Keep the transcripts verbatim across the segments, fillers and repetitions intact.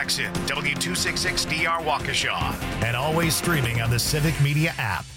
Jackson, W two sixty-six D R Waukesha, and always streaming on the Civic Media app.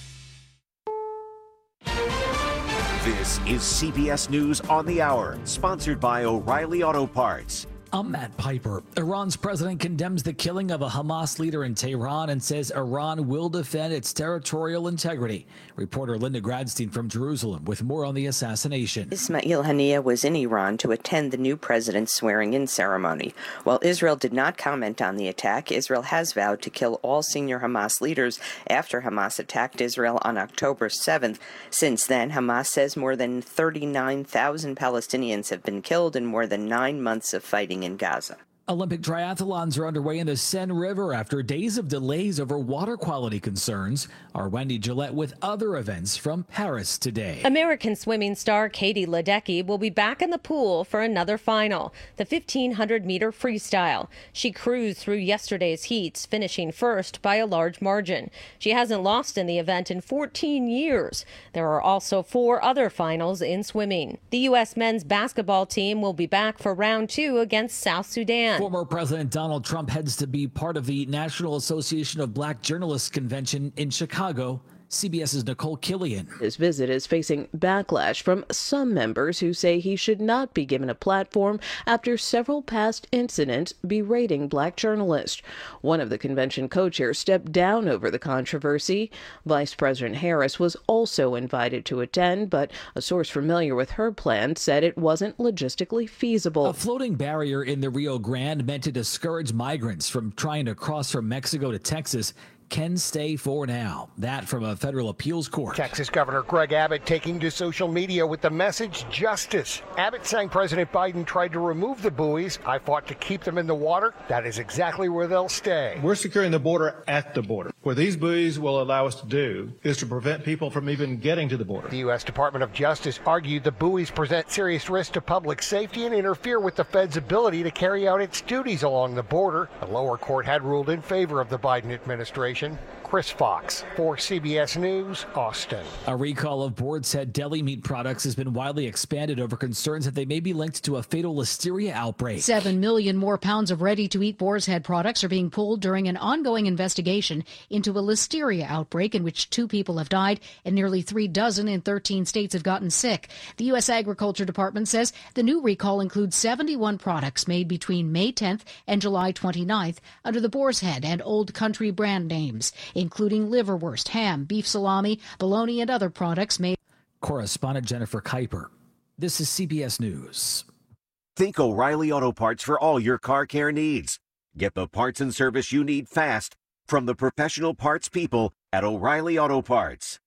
This is C B S News on the Hour, sponsored by O'Reilly Auto Parts. I'm Matt Piper. Iran's president condemns the killing of a Hamas leader in Tehran and says Iran will defend its territorial integrity. Reporter Linda Gradstein from Jerusalem with more on the assassination. Ismail Haniyeh was in Iran to attend the new president's swearing-in ceremony. While Israel did not comment on the attack, Israel has vowed to kill all senior Hamas leaders after Hamas attacked Israel on October seventh. Since then, Hamas says more than thirty-nine thousand Palestinians have been killed in more than nine months of fighting in Gaza. Olympic triathlons are underway in the Seine River after days of delays over water quality concerns. Our Wendy Gillette with other events from Paris today. American swimming star Katie Ledecky will be back in the pool for another final, the fifteen hundred meter freestyle. She cruised through yesterday's heats, finishing first by a large margin. She hasn't lost in the event in fourteen years. There are also four other finals in swimming. The U S men's basketball team will be back for round two against South Sudan. Former President Donald Trump heads to be part of the National Association of Black Journalists Convention in Chicago. CBS's Nicole Killian. His visit is facing backlash from some members who say he should not be given a platform after several past incidents berating black journalists. One of the convention co-chairs stepped down over the controversy. Vice President Harris was also invited to attend, but a source familiar with her plan said it wasn't logistically feasible. A floating barrier in the Rio Grande meant to discourage migrants from trying to cross from Mexico to Texas can stay for now. That from a federal appeals court. Texas Governor Greg Abbott taking to social media with the message justice. Abbott saying President Biden tried to remove the buoys. I fought to keep them in the water. That is exactly where they'll stay. We're securing the border at the border. What these buoys will allow us to do is to prevent people from even getting to the border. The U S Department of Justice argued the buoys present serious risk to public safety and interfere with the Fed's ability to carry out its duties along the border. The lower court had ruled in favor of the Biden administration. Chris Fox for C B S News, Austin. A recall of Boar's Head deli meat products has been widely expanded over concerns that they may be linked to a fatal listeria outbreak. Seven million more pounds of ready-to-eat Boar's Head products are being pulled during an ongoing investigation into a listeria outbreak in which two people have died and nearly three dozen in thirteen states have gotten sick. The U S Agriculture Department says the new recall includes seventy-one products made between May tenth and July twenty-ninth under the Boar's Head and Old Country brand names, including liverwurst, ham, beef salami, bologna, and other products made. Correspondent Jennifer Kuiper. This is C B S News. Think O'Reilly Auto Parts for all your car care needs. Get the parts and service you need fast from the professional parts people at O'Reilly Auto Parts.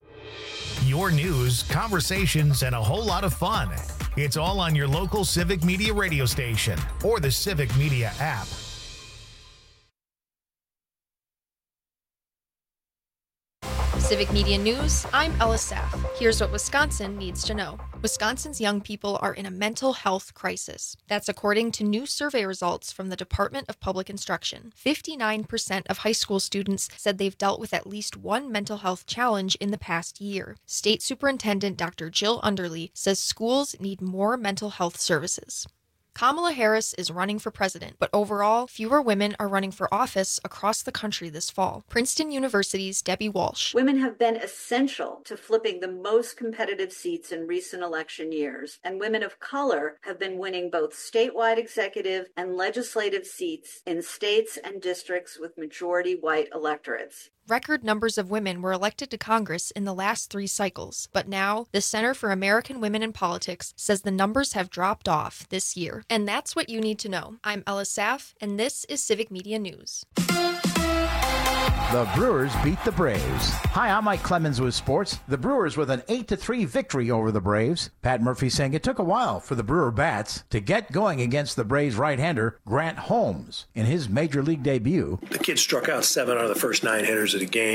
Your news, conversations, and a whole lot of fun. It's all on your local Civic Media radio station or the Civic Media app. Civic Media News, I'm Ella Saff. Here's what Wisconsin needs to know. Wisconsin's young people are in a mental health crisis. That's according to new survey results from the Department of Public Instruction. fifty-nine percent of high school students said they've dealt with at least one mental health challenge in the past year. State Superintendent Doctor Jill Underly says schools need more mental health services. Kamala Harris is running for president, but overall, fewer women are running for office across the country this fall. Princeton University's Debbie Walsh. Women have been essential to flipping the most competitive seats in recent election years, and women of color have been winning both statewide executive and legislative seats in states and districts with majority white electorates. Record numbers of women were elected to Congress in the last three cycles, but now the Center for American Women in Politics says the numbers have dropped off this year. And that's what you need to know. I'm Ella Saff, and this is Civic Media News. The Brewers beat the Braves. Hi, I'm Mike Clemens with sports. The Brewers with an eight to three victory over the Braves. Pat Murphy saying it took a while for the Brewer bats to get going against the Braves right-hander Grant Holmes in his major league debut. The kid struck out seven out of the first nine hitters of the game.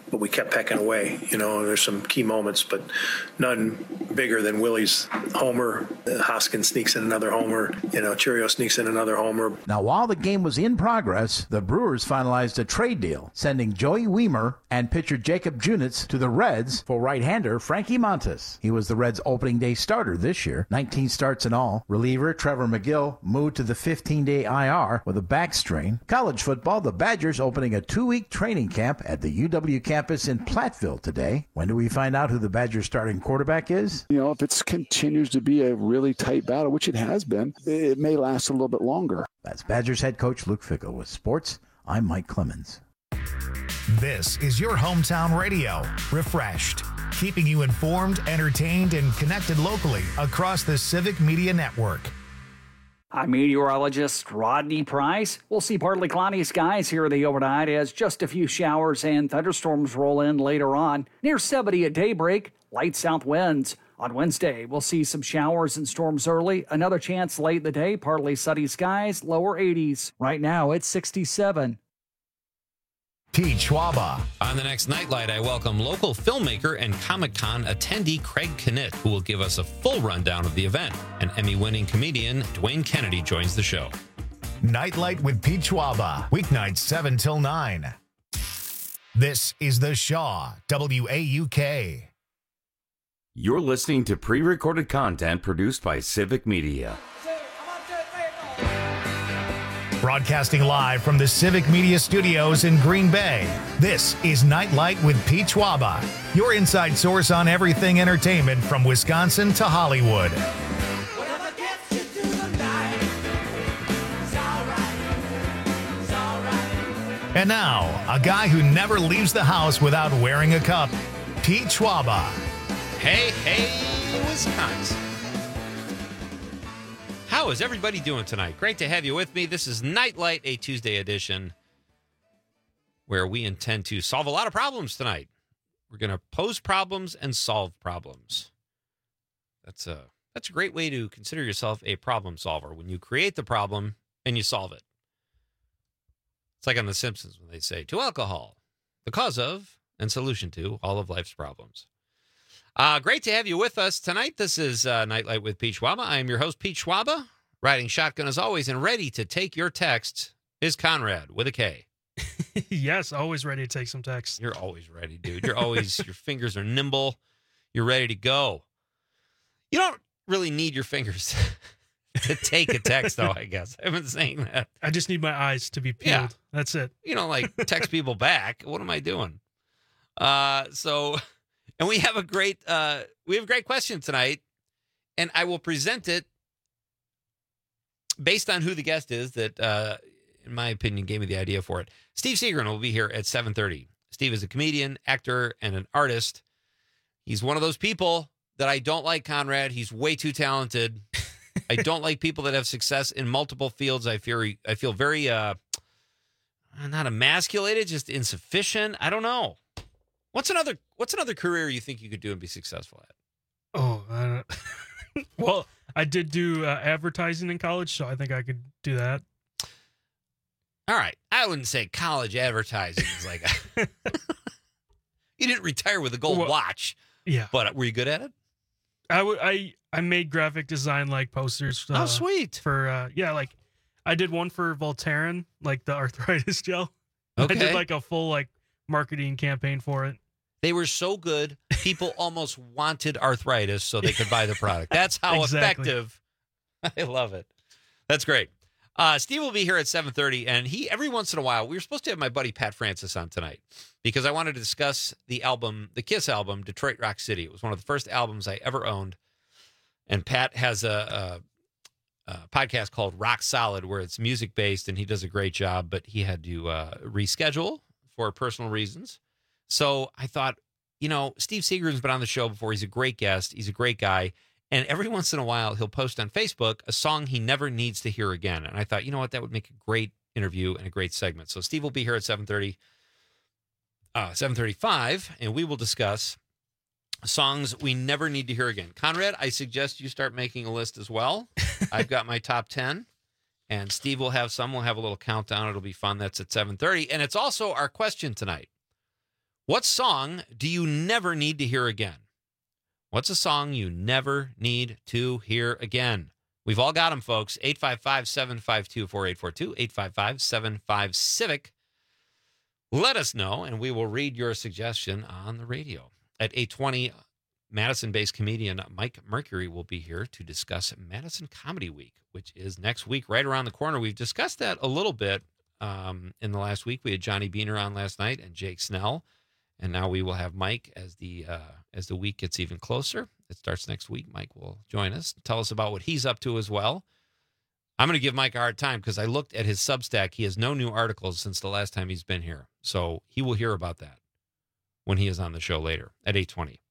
but we kept pecking away. You know, there's some key moments, but none bigger than Willie's homer. Hoskins sneaks in another homer. You know, Churio sneaks in another homer. Now, while the game was in progress, the Brewers finalized a trade deal, sending Joey Wiemer and pitcher Jacob Junitz to the Reds for right-hander Frankie Montas. He was the Reds' opening day starter this year, nineteen starts in all. Reliever Trevor McGill moved to the fifteen-day I R with a back strain. College football, the Badgers opening a two-week training camp at the U W campus in Platteville today. When do we find out who the Badgers' starting quarterback is? You know, if it continues to be a really tight battle, which it has been, it may last a little bit longer. That's Badgers head coach Luke Fickell with sports. I'm Mike Clemens. This is your hometown radio, Refreshed, keeping you informed, entertained, and connected locally across the Civic Media Network. I'm meteorologist Rodney Price. We'll see partly cloudy skies here in the overnight as just a few showers and thunderstorms roll in later on. Near seventy at daybreak, light south winds. On Wednesday, we'll see some showers and storms early. Another chance late in the day, partly sunny skies, lower eighties. Right now, it's sixty-seven. Pete Schwaba. On the next Nightlight, I welcome local filmmaker and Comic-Con attendee Craig Knitt, who will give us a full rundown of the event. And Emmy-winning comedian Dwayne Kennedy joins the show. Nightlight with Pete Schwaba, weeknights seven till nine. This is The Shaw, W A U K. You're listening to pre-recorded content produced by Civic Media. Broadcasting live from the Civic Media Studios in Green Bay, this is Nightlight with Pete Schwaba, your inside source on everything entertainment from Wisconsin to Hollywood. And now, a guy who never leaves the house without wearing a cup, Pete Schwaba. Hey, hey, Wisconsin. How is everybody doing tonight? Great to have you with me. This is Nightlight, a Tuesday edition, where we intend to solve a lot of problems tonight. We're going to pose problems and solve problems. That's a, that's a great way to consider yourself a problem solver, when you create the problem and you solve it. It's like on The Simpsons when they say, to alcohol, the cause of and solution to all of life's problems. Uh, great to have you with us tonight. This is uh, Nightlight with Pete Schwaba. I am your host, Pete Schwaba, riding shotgun as always, and ready to take your texts is Conrad with a K. Yes, always ready to take some texts. You're always ready, dude. You're always, your fingers are nimble. You're ready to go. You don't really need your fingers to take a text, though, I guess. I've been saying that. I just need my eyes to be peeled. Yeah. That's it. You know, like text people back. What am I doing? Uh, so... And we have a great uh, we have a great question tonight, and I will present it based on who the guest is that, uh, in my opinion, gave me the idea for it. Steve Seagren will be here at seven thirty. Steve is a comedian, actor, and an artist. He's one of those people that I don't like, Conrad. He's way too talented. I don't like people that have success in multiple fields. I feel I feel very uh, not emasculated, just insufficient. I don't know. What's another What's another career you think you could do and be successful at? Oh, I don't, well, I did do uh, advertising in college, so I think I could do that. All right, I wouldn't say college advertising is like a, you didn't retire with a gold well, watch. Yeah, but were you good at it? I would. I I made graphic design like posters. Uh, oh, sweet. For uh, yeah, like I did one for Voltaren, like the arthritis gel. Okay. I did like a full like marketing campaign for it. They were so good, people almost wanted arthritis so they could buy the product. That's how exactly. effective. I love it. That's great. Uh, Steve will be here at seven thirty, and he, every once in a while, we were supposed to have my buddy Pat Francis on tonight because I wanted to discuss the album, the Kiss album, Detroit Rock City. It was one of the first albums I ever owned, and Pat has a, a, a podcast called Rock Solid where it's music-based, and he does a great job, but he had to uh, reschedule for personal reasons. So I thought, you know, Steve Seagren's been on the show before. He's a great guest. He's a great guy. And every once in a while, he'll post on Facebook a song he never needs to hear again. And I thought, you know what, that would make a great interview and a great segment. So Steve will be here at seven thirty, uh, seven thirty-five, and we will discuss songs we never need to hear again. Conrad, I suggest you start making a list as well. I've got my top ten, and Steve will have some. We'll have a little countdown. It'll be fun. That's at seven thirty. And it's also our question tonight. What song do you never need to hear again? What's a song you never need to hear again? We've all got them, folks. eight five five, seven five two, four eight four two, eight five five, seven five, Civic. Let us know, and we will read your suggestion on the radio. At eight twenty, Madison-based comedian Mike Mercury will be here to discuss Madison Comedy Week, which is next week, right around the corner. We've discussed that a little bit um, in the last week. We had Johnny Beaner on last night and Jake Snell, and now we will have Mike as the uh, as the week gets even closer. It starts next week. Mike will join us, tell us about what he's up to as well. I'm going to give Mike a hard time because I looked at his Substack. He has no new articles since the last time he's been here. So he will hear about that when he is on the show later at eight twenty.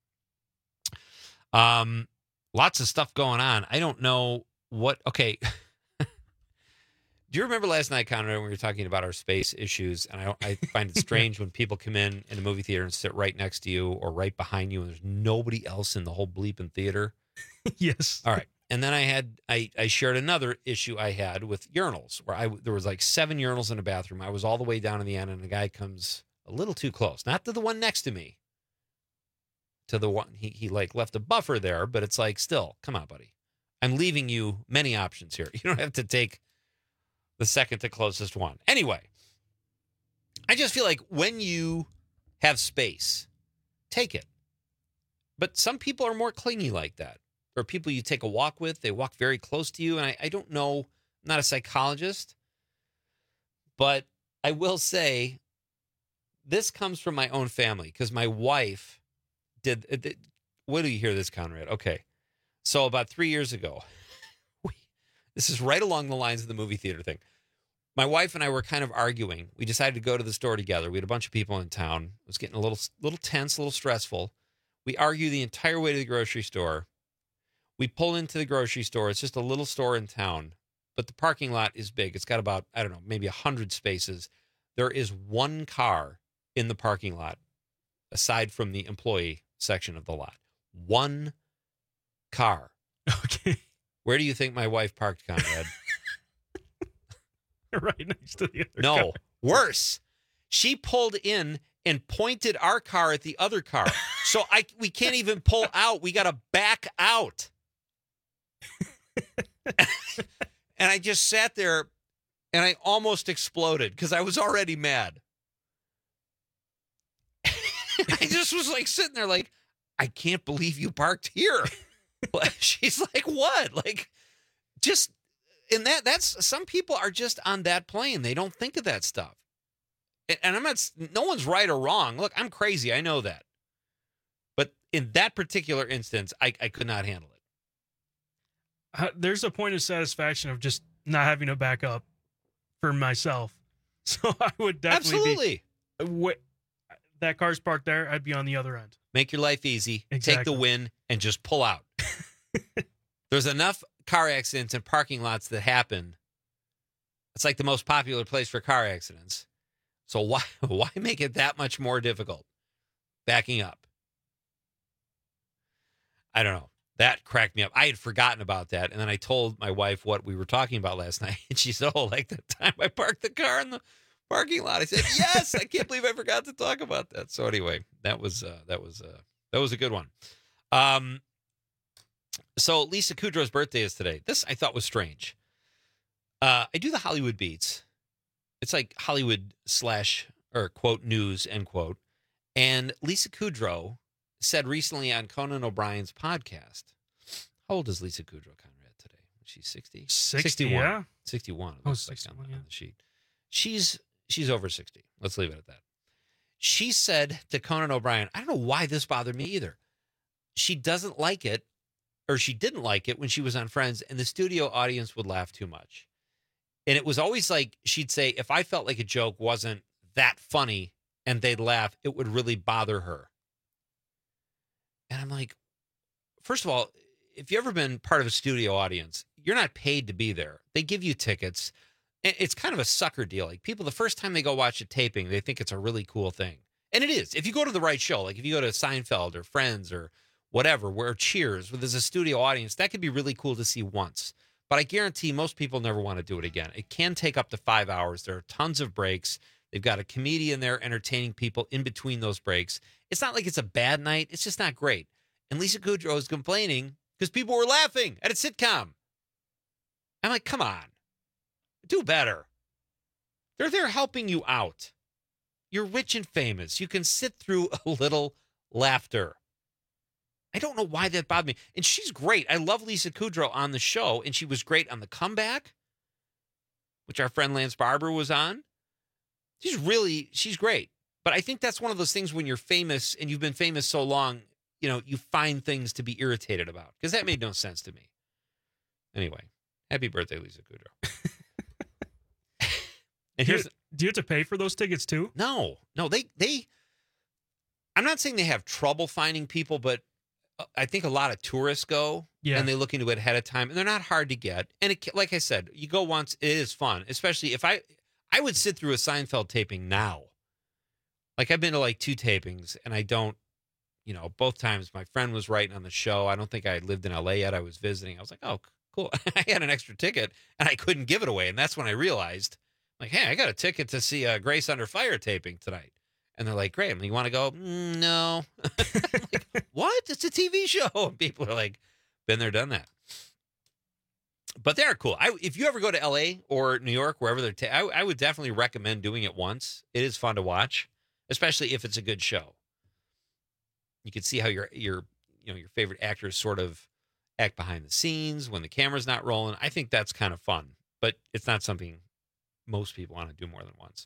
Um, lots of stuff going on. I don't know what, okay. Do you remember last night, Conrad, when we were talking about our space issues? And I, I find it strange when people come in in a movie theater and sit right next to you or right behind you, and there's nobody else in the whole bleeping theater. Yes. All right. And then I had I, I shared another issue I had with urinals, where I there was like seven urinals in a bathroom. I was all the way down in the end, and a guy comes a little too close, not to the one next to me, to the one he he like left a buffer there, but it's like, still, come on, buddy. I'm leaving you many options here. You don't have to take the second to closest one. Anyway, I just feel like when you have space, take it. But some people are more clingy like that. Or people you take a walk with, they walk very close to you. And I, I don't know, I'm not a psychologist, but I will say this comes from my own family because my wife did, did. Wait till you hear this, Conrad. Okay. So about three years ago, we, this is right along the lines of the movie theater thing. My wife and I were kind of arguing. We decided to go to the store together. We had a bunch of people in town. It was getting a little, little tense, a little stressful. We argue the entire way to the grocery store. We pull into the grocery store. It's just a little store in town, but the parking lot is big. It's got about, I don't know, maybe one hundred spaces. There is one car in the parking lot, aside from the employee section of the lot. One car. Okay. Where do you think my wife parked, Conrad? Right next to the other No, car. worse. She pulled in and pointed our car at the other car. So I we can't even pull out. We got to back out. And I just sat there and I almost exploded because I was already mad. I just was like sitting there like, I can't believe you parked here. She's like, what? Like, just, and that that's, some people are just on that plane. They don't think of that stuff. And I'm not, no one's right or wrong. Look, I'm crazy. I know that. But in that particular instance, I, I could not handle it. Uh, there's a point of satisfaction of just not having to back up for myself. So I would definitely Absolutely. be, wh- that car's parked there, I'd be on the other end. Make your life easy. Exactly. Take the win and just pull out. There's enough car accidents and parking lots that happen. It's like the most popular place for car accidents. So why why make it that much more difficult? Backing up. I don't know. That cracked me up. I had forgotten about that. And then I told my wife what we were talking about last night. And she said, oh, like the time I parked the car in the parking lot. I said, yes, I can't believe I forgot to talk about that. So anyway, that was uh, that was uh, that was a good one. Um, so Lisa Kudrow's birthday is today. This I thought was strange. Uh, I do the Hollywood Beats. It's like Hollywood slash or quote news end quote. And Lisa Kudrow said recently on Conan O'Brien's podcast. How old is Lisa Kudrow, Conrad, today? She's sixty? sixty, sixty-one. yeah. sixty-one. It Oh, looks like sixty-one, on, yeah. on the sheet. She's she's over sixty. Let's leave it at that. She said to Conan O'Brien, I don't know why this bothered me either. She doesn't like it, or she didn't like it when she was on Friends, and the studio audience would laugh too much. And it was always like, she'd say, if I felt like a joke wasn't that funny and they'd laugh, it would really bother her. And I'm like, first of all, if you've ever been part of a studio audience, you're not paid to be there. They give you tickets. It's kind of a sucker deal. Like people, the first time they go watch a taping, they think it's a really cool thing. And it is. If you go to the right show, like if you go to Seinfeld or Friends or whatever, where Cheers, where there's a studio audience, that could be really cool to see once. But I guarantee most people never want to do it again. It can take up to five hours. There are tons of breaks. They've got a comedian there entertaining people in between those breaks. It's not like it's a bad night. It's just not great. And Lisa Kudrow is complaining because people were laughing at a sitcom. I'm like, come on. Do better. They're there helping you out. You're rich and famous. You can sit through a little laughter. I don't know why that bothered me. And she's great. I love Lisa Kudrow on the show, and she was great on The Comeback, which our friend Lance Barber was on. She's really, she's great. But I think that's one of those things when you're famous and you've been famous so long, you know, you find things to be irritated about, because that made no sense to me. Anyway, happy birthday, Lisa Kudrow. And do, here's, you, do you have to pay for those tickets too? No, no, they, they, I'm not saying they have trouble finding people, but I think a lot of tourists go yeah. and they look into it ahead of time, and they're not hard to get. And it, like I said, you go once, it is fun, especially if I, I would sit through a Seinfeld taping now. Like I've been to like two tapings, and I don't, you know, both times my friend was writing on the show. I don't think I had lived in L A yet. I was visiting. I was like, oh, cool. I had an extra ticket and I couldn't give it away. And that's when I realized, like, hey, I got a ticket to see a Grace Under Fire taping tonight. And they're like, Graham, you want to go? Mm, no. I'm like, what? It's a T V show. And people are like, been there, done that. But they're cool. I, if you ever go to L A or New York, wherever they're, ta- I, I would definitely recommend doing it once. It is fun to watch, especially if it's a good show. You can see how your your you know your favorite actors sort of act behind the scenes when the camera's not rolling. I think that's kind of fun, but it's not something most people want to do more than once.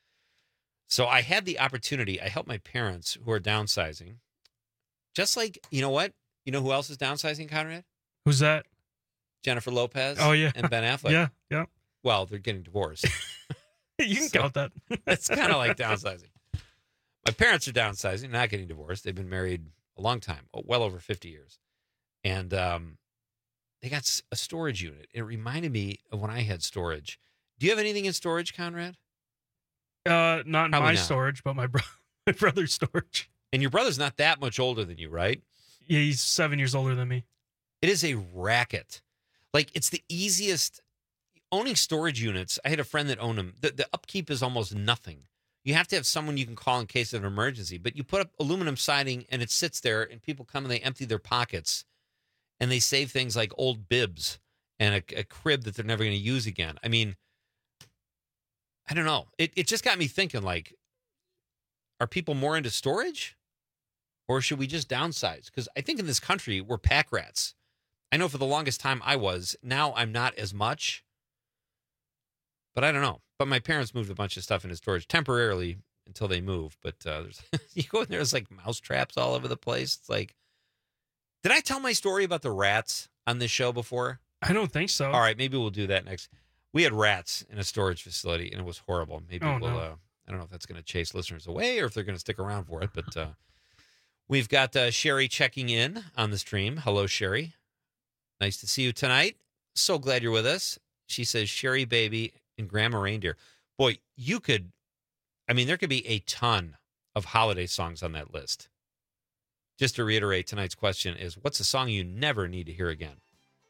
So I had the opportunity. I helped my parents who are downsizing. Just like, you know what? You know who else is downsizing, Conrad? Who's that? Jennifer Lopez. Oh, yeah. And Ben Affleck. Yeah, yeah. Well, they're getting divorced. You can So, count that. It's kind of like downsizing. My parents are downsizing, not getting divorced. They've been married a long time, well over fifty years. And um, they got s- a storage unit. It reminded me of when I had storage. Do you have anything in storage, Conrad? Uh, not in Probably my not. storage, but my bro- my brother's storage. And your brother's not that much older than you, right? Yeah, he's seven years older than me. It is a racket. Like, it's the easiest. Owning storage units, I had a friend that owned them. The, the upkeep is almost nothing. You have to have someone you can call in case of an emergency. But you put up aluminum siding, and it sits there, and people come and they empty their pockets, and they save things like old bibs and a, a crib that they're never going to use again. I mean, I don't know. It it just got me thinking, like, are people more into storage? Or should we just downsize? Because I think in this country, we're pack rats. I know for the longest time I was. Now I'm not as much. But I don't know. But my parents moved a bunch of stuff into storage temporarily until they move. But uh, there's, you go in there, there's like mouse traps all over the place. It's like, did I tell my story about the rats on this show before? I don't think so. All right, maybe we'll do that next. We had rats in a storage facility, and it was horrible. Maybe Oh, we'll, no. uh, I don't know if that's going to chase listeners away or if they're going to stick around for it. But uh, we've got uh, Sherry checking in on the stream. Hello, Sherry. Nice to see you tonight. So glad you're with us. She says, Sherry Baby and Grandma Reindeer. Boy, you could, I mean, there could be a ton of holiday songs on that list. Just to reiterate, tonight's question is, what's a song you never need to hear again?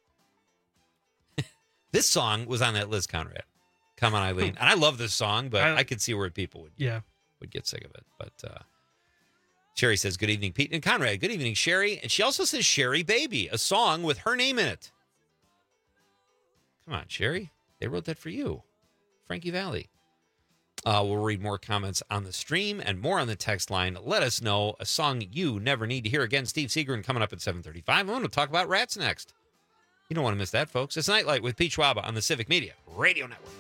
This song was on that list, Conrad. Come on, Eileen. And I love this song, but I, I could see where people would, Yeah. would get sick of it. But uh, Sherry says, good evening, Pete and Conrad. Good evening, Sherry. And she also says, Sherry Baby, a song with her name in it. Come on, Sherry. They wrote that for you. Frankie Valli. Uh, we'll read more comments on the stream and more on the text line. Let us know a song you never need to hear again. Steve Seagren coming up at seven thirty-five. I want to talk about rats next. You don't want to miss that, folks. It's Nightlight with Pete Schwaba on the Civic Media Radio Network.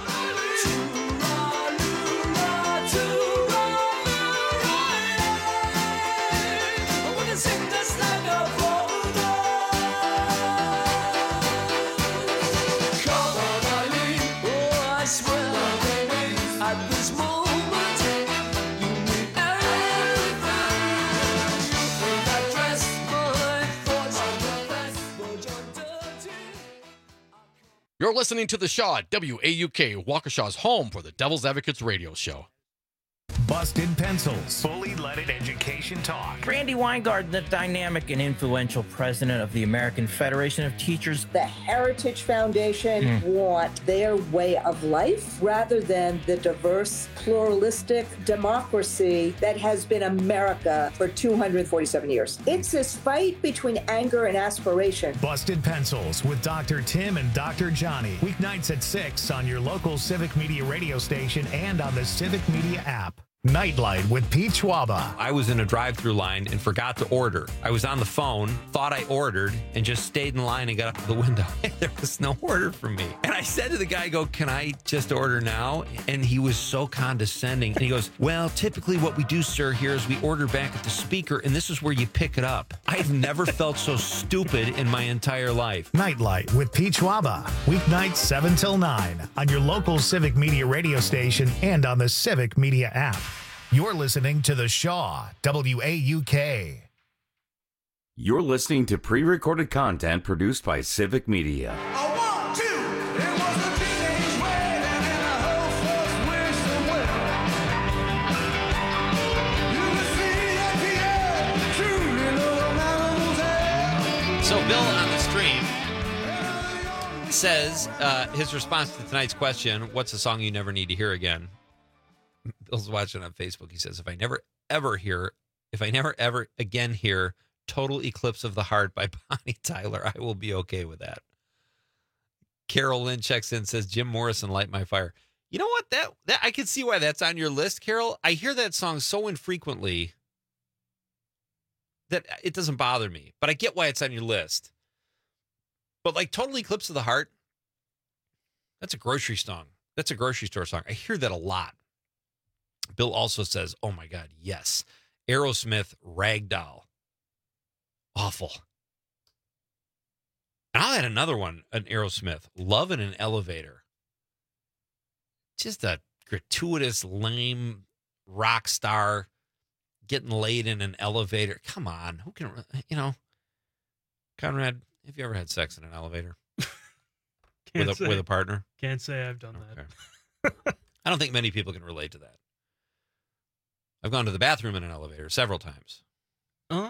You're listening to The Shaw at W A U K, Waukesha's home for the Devil's Advocates radio show. Busted Pencils. Fully Leaded Education Talk. Randy Weingarten, the dynamic and influential president of the American Federation of Teachers. The Heritage Foundation mm. want their way of life rather than the diverse, pluralistic democracy that has been America for two hundred forty-seven years. It's this fight between anger and aspiration. Busted Pencils with Doctor Tim and Doctor Johnny. Weeknights at six on your local Civic Media radio station and on the Civic Media app. Nightlight with Pete Schwaba. I was in a drive-through line and forgot to order. I was on the phone, thought I ordered, and just stayed in line and got up to the window. There was no order for me. And I said to the guy, I go, can I just order now? And he was so condescending. And he goes, well, typically what we do, sir, here is we order back at the speaker, and this is where you pick it up. I've never felt so stupid in my entire life. Nightlight with Pete Schwaba. Weeknights seven till nine on your local Civic Media radio station and on the Civic Media app. You're listening to The Shaw, W A U K. You're listening to pre-recorded content produced by Civic Media. So Bill on the stream says uh, his response to tonight's question, what's a song you never need to hear again? Bill's watching on Facebook. He says, if I never ever hear, if I never ever again hear Total Eclipse of the Heart by Bonnie Tyler, I will be okay with that. Carol Lynn checks in and says, Jim Morrison, Light My Fire. You know what? That, that I can see why that's on your list, Carol. I hear that song so infrequently that it doesn't bother me, but I get why it's on your list. But like Total Eclipse of the Heart, that's a grocery song. That's a grocery store song. I hear that a lot. Bill also says, oh my God, yes. Aerosmith, Ragdoll. Awful. And I'll add another one, an Aerosmith, Love in an Elevator. Just a gratuitous, lame rock star getting laid in an elevator. Come on. Who can, you know, Conrad, have you ever had sex in an elevator? with, a, say, with a partner? Can't say I've done okay. that. I don't think many people can relate to that. I've gone to the bathroom in an elevator several times. Uh?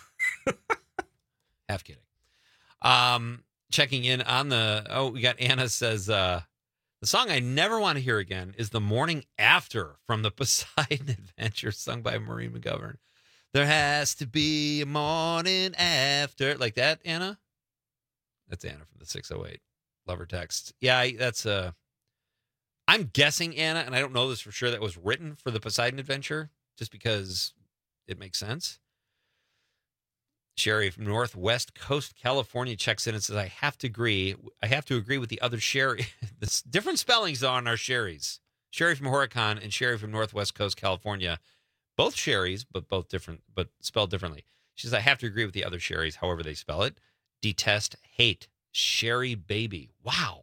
Half kidding. Um, checking in on the, oh, we got Anna says, uh, the song I never want to hear again is The Morning After from the Poseidon Adventure, sung by Maureen McGovern. There has to be a morning after. Like that, Anna? That's Anna from the six oh eight. Love her text. Yeah, I, that's, uh, I'm guessing, Anna, and I don't know this for sure, that was written for the Poseidon Adventure, just because it makes sense. Sherry from Northwest Coast, California checks in and says, I have to agree. I have to agree with the other Sherry. There's different spellings on our Sherrys. Sherry from Horicon and Sherry from Northwest Coast, California. Both Sherrys, but both different, but spelled differently. She says, I have to agree with the other Sherrys, however they spell it. Detest, hate, Sherry baby. Wow.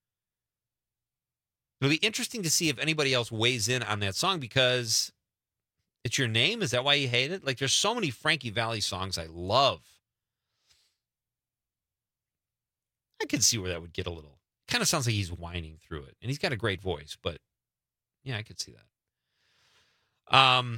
It'll be interesting to see if anybody else weighs in on that song, because it's your name. Is that why you hate it? Like, there's so many Frankie Valli songs I love. I could see where that would get a little, kind of sounds like he's whining through it, and he's got a great voice, but yeah, I could see that. Um,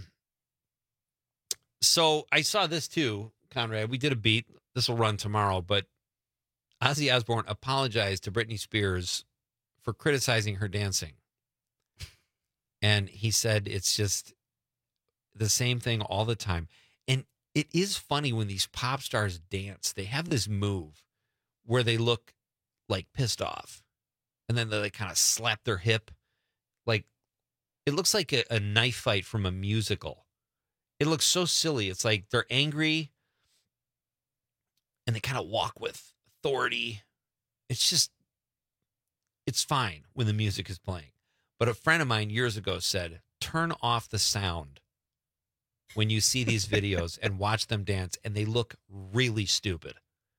so I saw this too, Conrad. We did a beat. This will run tomorrow, but Ozzy Osbourne apologized to Britney Spears for criticizing her dancing. And he said it's just the same thing all the time. And it is funny when these pop stars dance, they have this move where they look like pissed off. And then they like kind of slap their hip. Like, it looks like a, a knife fight from a musical. It looks so silly. It's like they're angry and they kind of walk with authority. It's just, it's fine when the music is playing. But a friend of mine years ago said, turn off the sound when you see these videos and watch them dance, and they look really stupid.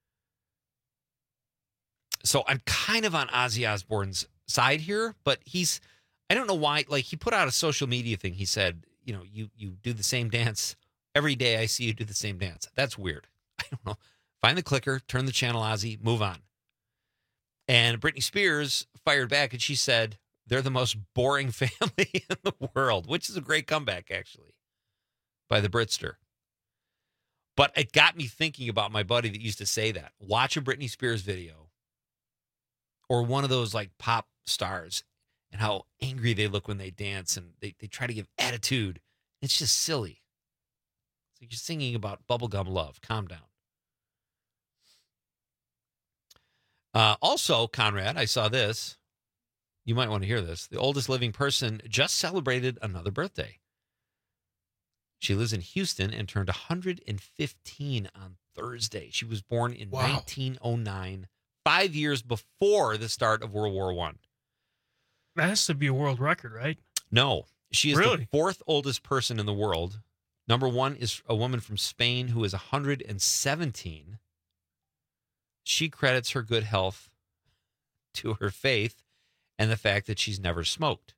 So I'm kind of on Ozzy Osbourne's side here, but he's, I don't know why, like he put out a social media thing. He said, you know, you, you do the same dance every day. I see you do the same dance. That's weird. I don't know. Find the clicker, turn the channel, Ozzy, move on. And Britney Spears fired back and she said, they're the most boring family in the world, which is a great comeback, actually, by the Britster. But it got me thinking about my buddy that used to say that. Watch a Britney Spears video or one of those like pop stars and how angry they look when they dance and they, they try to give attitude. It's just silly. It's like you're singing about bubblegum love. Calm down. Uh, also, Conrad, I saw this. You might want to hear this. The oldest living person just celebrated another birthday. She lives in Houston and turned one hundred fifteen on Thursday. She was born in wow. nineteen oh nine, five years before the start of World War One. That has to be a world record, right? No. She is really? the fourth oldest person in the world. Number one is a woman from Spain who is one hundred seventeen. She credits her good health to her faith and the fact that she's never smoked.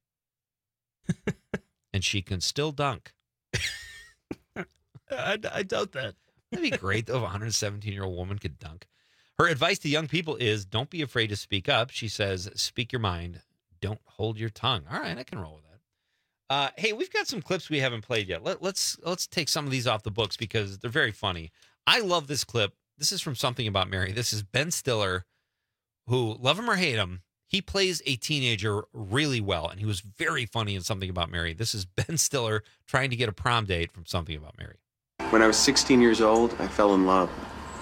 And she can still dunk. I, I doubt that. That'd be great, though, if a one hundred seventeen-year-old woman could dunk. Her advice to young people is don't be afraid to speak up. She says, speak your mind. Don't hold your tongue. All right, I can roll with that. Uh, hey, we've got some clips we haven't played yet. Let, let's let's take some of these off the books because they're very funny. I love this clip. This is from Something About Mary. This is Ben Stiller, who, love him or hate him, he plays a teenager really well, and he was very funny in Something About Mary. This is Ben Stiller trying to get a prom date from Something About Mary. When I was sixteen years old, I fell in love.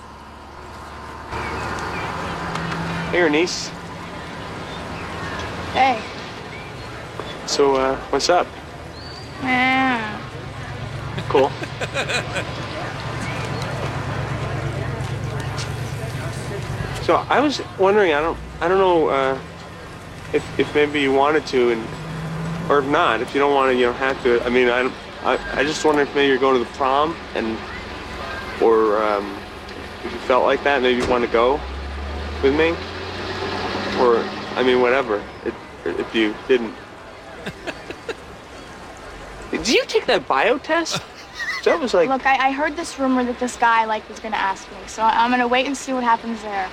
Hey, Ernice. Hey. So, uh, what's up? Yeah. Cool. So I was wondering, I don't, I don't know uh, if if maybe you wanted to, and or if not, if you don't want to, you don't have to. I mean, I, I, I just wonder if maybe you're going to the prom, and or um, if you felt like that, maybe you want to go with me, or I mean, whatever. It, if you didn't. Did you take that bio test? That was like. Look, I, I heard this rumor that this guy like was gonna ask me, so I'm gonna wait and see what happens there.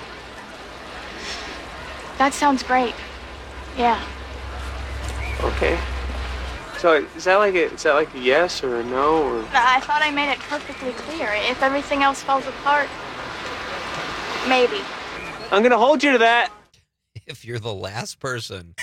That sounds great. Yeah. Okay. So is that like a, is that like a yes or a no or? I thought I made it perfectly clear. If everything else falls apart, maybe. I'm gonna hold you to that. If you're the last person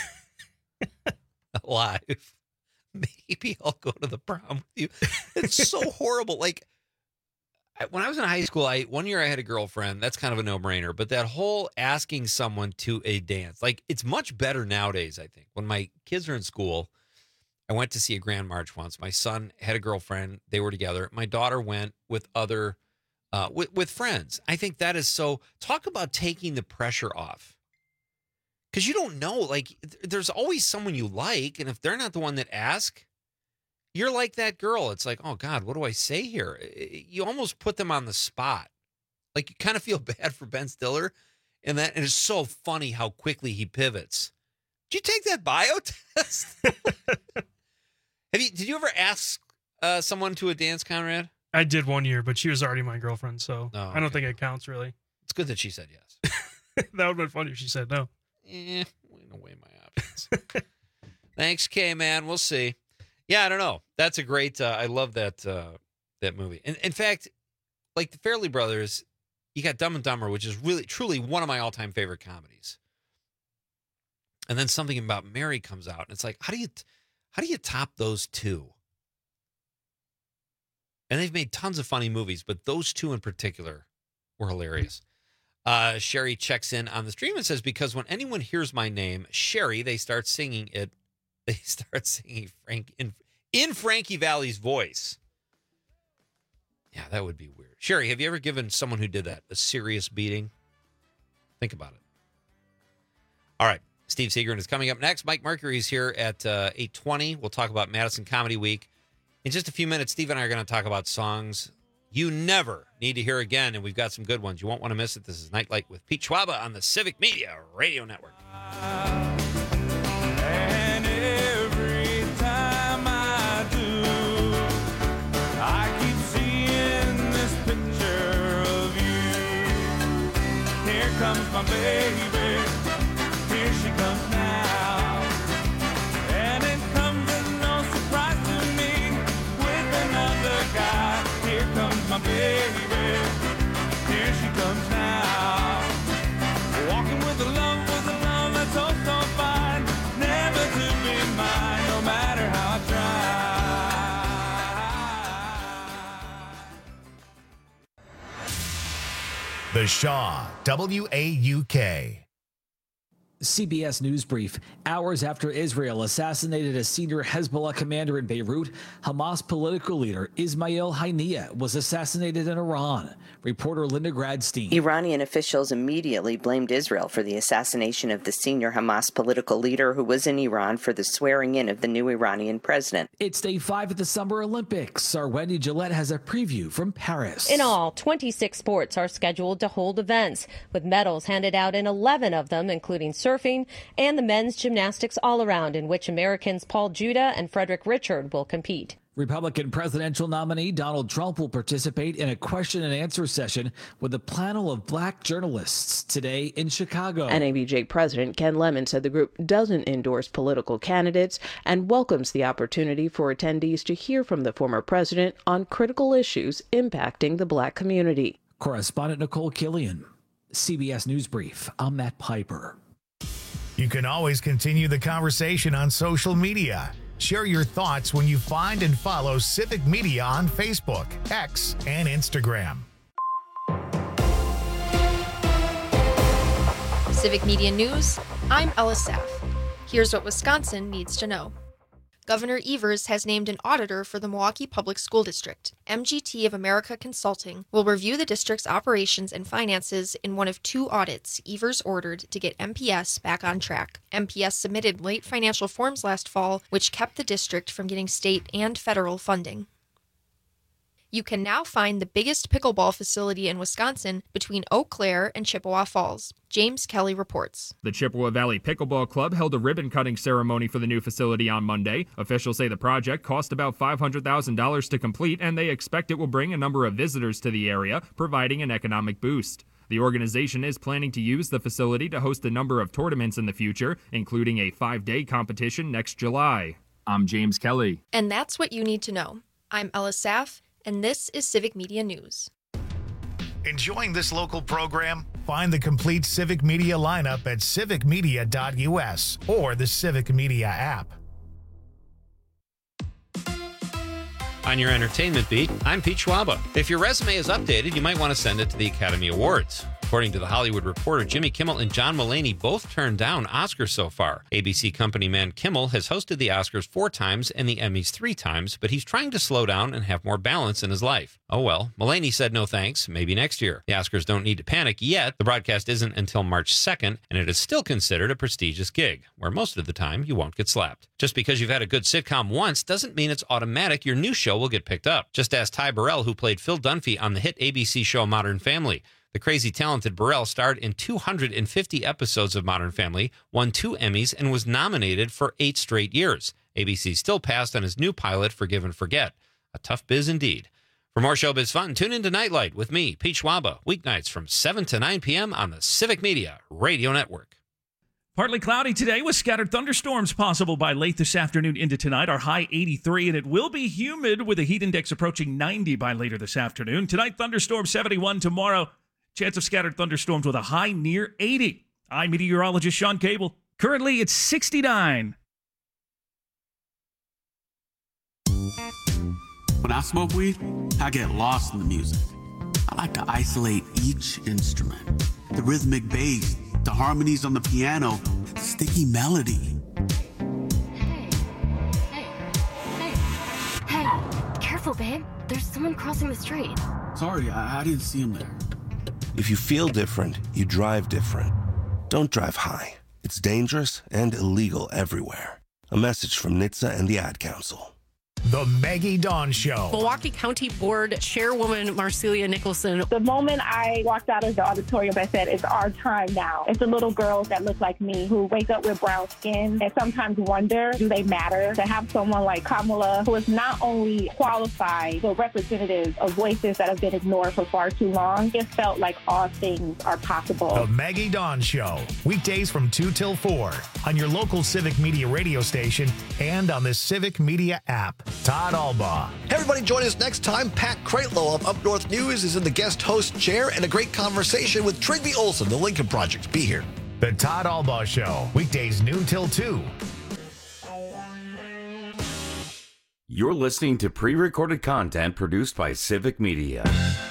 alive, maybe I'll go to the prom with you. It's so horrible. Like when I was in high school, I one year I had a girlfriend. That's kind of a no-brainer. But that whole asking someone to a dance, like it's much better nowadays, I think. When my kids are in school, I went to see a grand march once. My son had a girlfriend. They were together. My daughter went with other, uh, with, with friends. I think that is so, talk about taking the pressure off. Because you don't know, like, there's always someone you like, and if they're not the one that asks, you're like that girl. It's like, oh, God, what do I say here? You almost put them on the spot. Like, you kind of feel bad for Ben Stiller, and that, and it's so funny how quickly he pivots. Did you take that bio test? Have you? Did you ever ask uh, someone to a dance, Conrad? I did one year, but she was already my girlfriend, so oh, okay. I don't think it counts, really. It's good that she said yes. That would have been funny if she said no. Eh, I'm gonna weigh my options. Thanks, K man. We'll see. Yeah, I don't know. That's a great. Uh, I love that uh, that movie. And in fact, like the Farrelly Brothers, you got Dumb and Dumber, which is really, truly one of my all-time favorite comedies. And then Something About Mary comes out, and it's like, how do you, how do you top those two? And they've made tons of funny movies, but those two in particular were hilarious. Uh, Sherry checks in on the stream and says, because when anyone hears my name, Sherry, they start singing it. They start singing Frank in, in Frankie Valli's voice. Yeah, that would be weird. Sherry, have you ever given someone who did that a serious beating? Think about it. All right. Steve Seagren is coming up next. Mike Mercury is here at uh, eight twenty. We'll talk about Madison Comedy Week. In just a few minutes, Steve and I are going to talk about songs you never need to hear again, and we've got some good ones. You won't want to miss it. This is Nightlight with Pete Schwaba on the Civic Media Radio Network. And every time I do, I keep seeing this picture of you. Here comes my baby. Here she comes now. The Shaw, W A U K. C B S News Brief. Hours after Israel assassinated a senior Hezbollah commander in Beirut, Hamas political leader Ismail Haniyeh was assassinated in Iran. Reporter Linda Gradstein. Iranian officials immediately blamed Israel for the assassination of the senior Hamas political leader who was in Iran for the swearing in of the new Iranian president. It's day five of the Summer Olympics. Our Wendy Gillette has a preview from Paris. In all, twenty-six sports are scheduled to hold events, with medals handed out in eleven of them, including surfing and the men's gymnastics all-around, in which Americans Paul Judah and Frederick Richard will compete. Republican presidential nominee Donald Trump will participate in a question and answer session with a panel of black journalists today in Chicago. N A B J President Ken Lemon said the group doesn't endorse political candidates and welcomes the opportunity for attendees to hear from the former president on critical issues impacting the black community. Correspondent Nicole Killian, C B S News Brief. I'm Matt Piper. You can always continue the conversation on social media. Share your thoughts when you find and follow Civic Media on Facebook, X, and Instagram. Civic Media News, I'm Ella Saff. Here's what Wisconsin needs to know. Governor Evers has named an auditor for the Milwaukee Public School District. M G T of America Consulting will review the district's operations and finances in one of two audits Evers ordered to get M P S back on track. M P S submitted late financial forms last fall, which kept the district from getting state and federal funding. You can now find the biggest pickleball facility in Wisconsin between Eau Claire and Chippewa Falls. James Kelly reports. The Chippewa Valley Pickleball Club held a ribbon-cutting ceremony for the new facility on Monday. Officials say the project cost about five hundred thousand dollars to complete, and they expect it will bring a number of visitors to the area, providing an economic boost. The organization is planning to use the facility to host a number of tournaments in the future, including a five-day competition next July. I'm James Kelly. And that's what you need to know. I'm Ella Saff, and this is Civic Media News. Enjoying this local program? Find the complete Civic Media lineup at civic media dot u s or the Civic Media app. On your entertainment beat, I'm Pete Schwaba. If your resume is updated, you might want to send it to the Academy Awards. According to The Hollywood Reporter, Jimmy Kimmel and John Mulaney both turned down Oscars so far. A B C company man Kimmel has hosted the Oscars four times and the Emmys three times, but he's trying to slow down and have more balance in his life. Oh well, Mulaney said no thanks, maybe next year. The Oscars don't need to panic yet. The broadcast isn't until March second, and it is still considered a prestigious gig, where most of the time you won't get slapped. Just because you've had a good sitcom once doesn't mean it's automatic your new show will get picked up. Just ask Ty Burrell, who played Phil Dunphy on the hit A B C show Modern Family. The crazy talented Burrell starred in two hundred fifty episodes of Modern Family, won two Emmys, and was nominated for eight straight years. A B C still passed on his new pilot, Forgive and Forget. A tough biz indeed. For more showbiz fun, tune in to Nightlight with me, Pete Schwaba, weeknights from seven to nine p.m. on the Civic Media Radio Network. Partly cloudy today with scattered thunderstorms possible by late this afternoon into tonight. Our high eighty-three, and it will be humid with a heat index approaching ninety by later this afternoon. Tonight, thunderstorm seventy-one. Tomorrow, chance of scattered thunderstorms with a high near eighty. I'm meteorologist Sean Cable. Currently, it's sixty-nine. When I smoke weed, I get lost in the music. I like to isolate each instrument. The rhythmic bass, the harmonies on the piano, the sticky melody. Hey, hey, hey, hey, careful, babe. There's someone crossing the street. Sorry, I, I didn't see him there. If you feel different, you drive different. Don't drive high. It's dangerous and illegal everywhere. A message from N H T S A and the Ad Council. The Maggie Dawn Show. Milwaukee County Board Chairwoman Marcelia Nicholson. The moment I walked out of the auditorium, I said, it's our time now. It's the little girls that look like me who wake up with brown skin and sometimes wonder, do they matter? To have someone like Kamala, who is not only qualified, but representative of voices that have been ignored for far too long, it felt like all things are possible. The Maggie Dawn Show. Weekdays from two till four on your local Civic Media radio station and on the Civic Media app. Todd Albaugh. Hey everybody, join us next time. Pat Kreitlow of Up North News is in the guest host chair, and a great conversation with Trygve Olsen, the Lincoln Project. Be here. The Todd Albaugh Show. Weekdays noon till two. You're listening to pre-recorded content produced by Civic Media.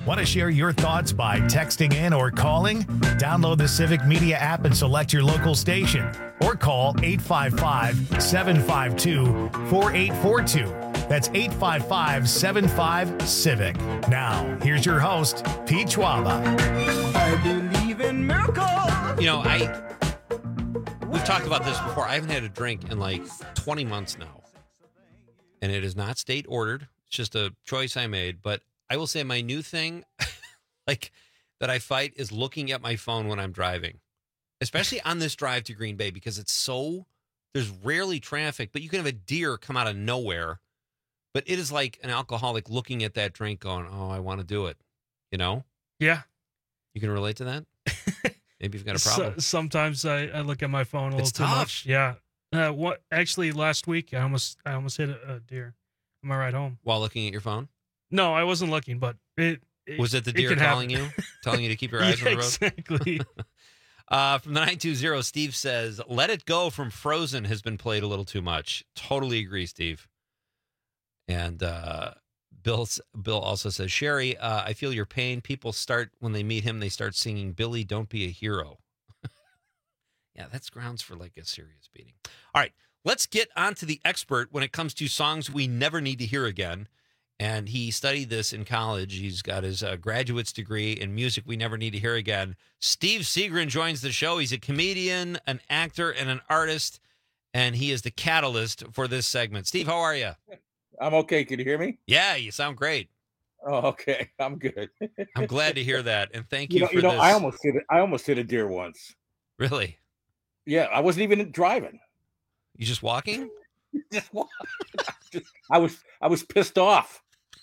Want to share your thoughts by texting in or calling? Download the Civic Media app and select your local station, or call eight five five, seven five two, four eight four two. That's eight five five, seven five, CIVIC. Now, here's your host, Pete Schwaba. I believe in miracles. You know, I we've talked about this before. I haven't had a drink in like twenty months now. And it is not state ordered. It's just a choice I made. But I will say my new thing, like that I fight, is looking at my phone when I'm driving, especially on this drive to Green Bay, because it's so, there's rarely traffic, but you can have a deer come out of nowhere. But it is like an alcoholic looking at that drink going, oh, I want to do it. You know? Yeah. You can relate to that? Maybe you've got a problem. So, sometimes I, I look at my phone a It's little too tough. much. Yeah. Uh, what actually last week I almost I almost hit a, a deer on my ride home while looking at your phone. No, I wasn't looking, but it, it was it the deer it calling happen. you, telling you to keep your eyes Yeah, on the road. Exactly. uh, from the nine two zero, Steve says, "Let It Go" from Frozen has been played a little too much. Totally agree, Steve. And uh, Bill Bill also says, Sherry, uh, I feel your pain. People start when they meet him, they start singing "Billy, Don't Be a Hero." Yeah, that's grounds for like a serious beating. All right, let's get on to the expert when it comes to songs we never need to hear again. And he studied this in college. He's got his uh, graduate's degree in music we never need to hear again. Steve Seagren joins the show. He's a comedian, an actor, and an artist, and he is the catalyst for this segment. Steve, how are you? I'm okay. Can you hear me? Yeah, you sound great. Oh, okay. I'm good. I'm glad to hear that, and thank You you, know, for you know, this. I almost hit it. I almost hit a deer once. Really? Yeah, I wasn't even driving. You just walking? Just walking. I was I was pissed off.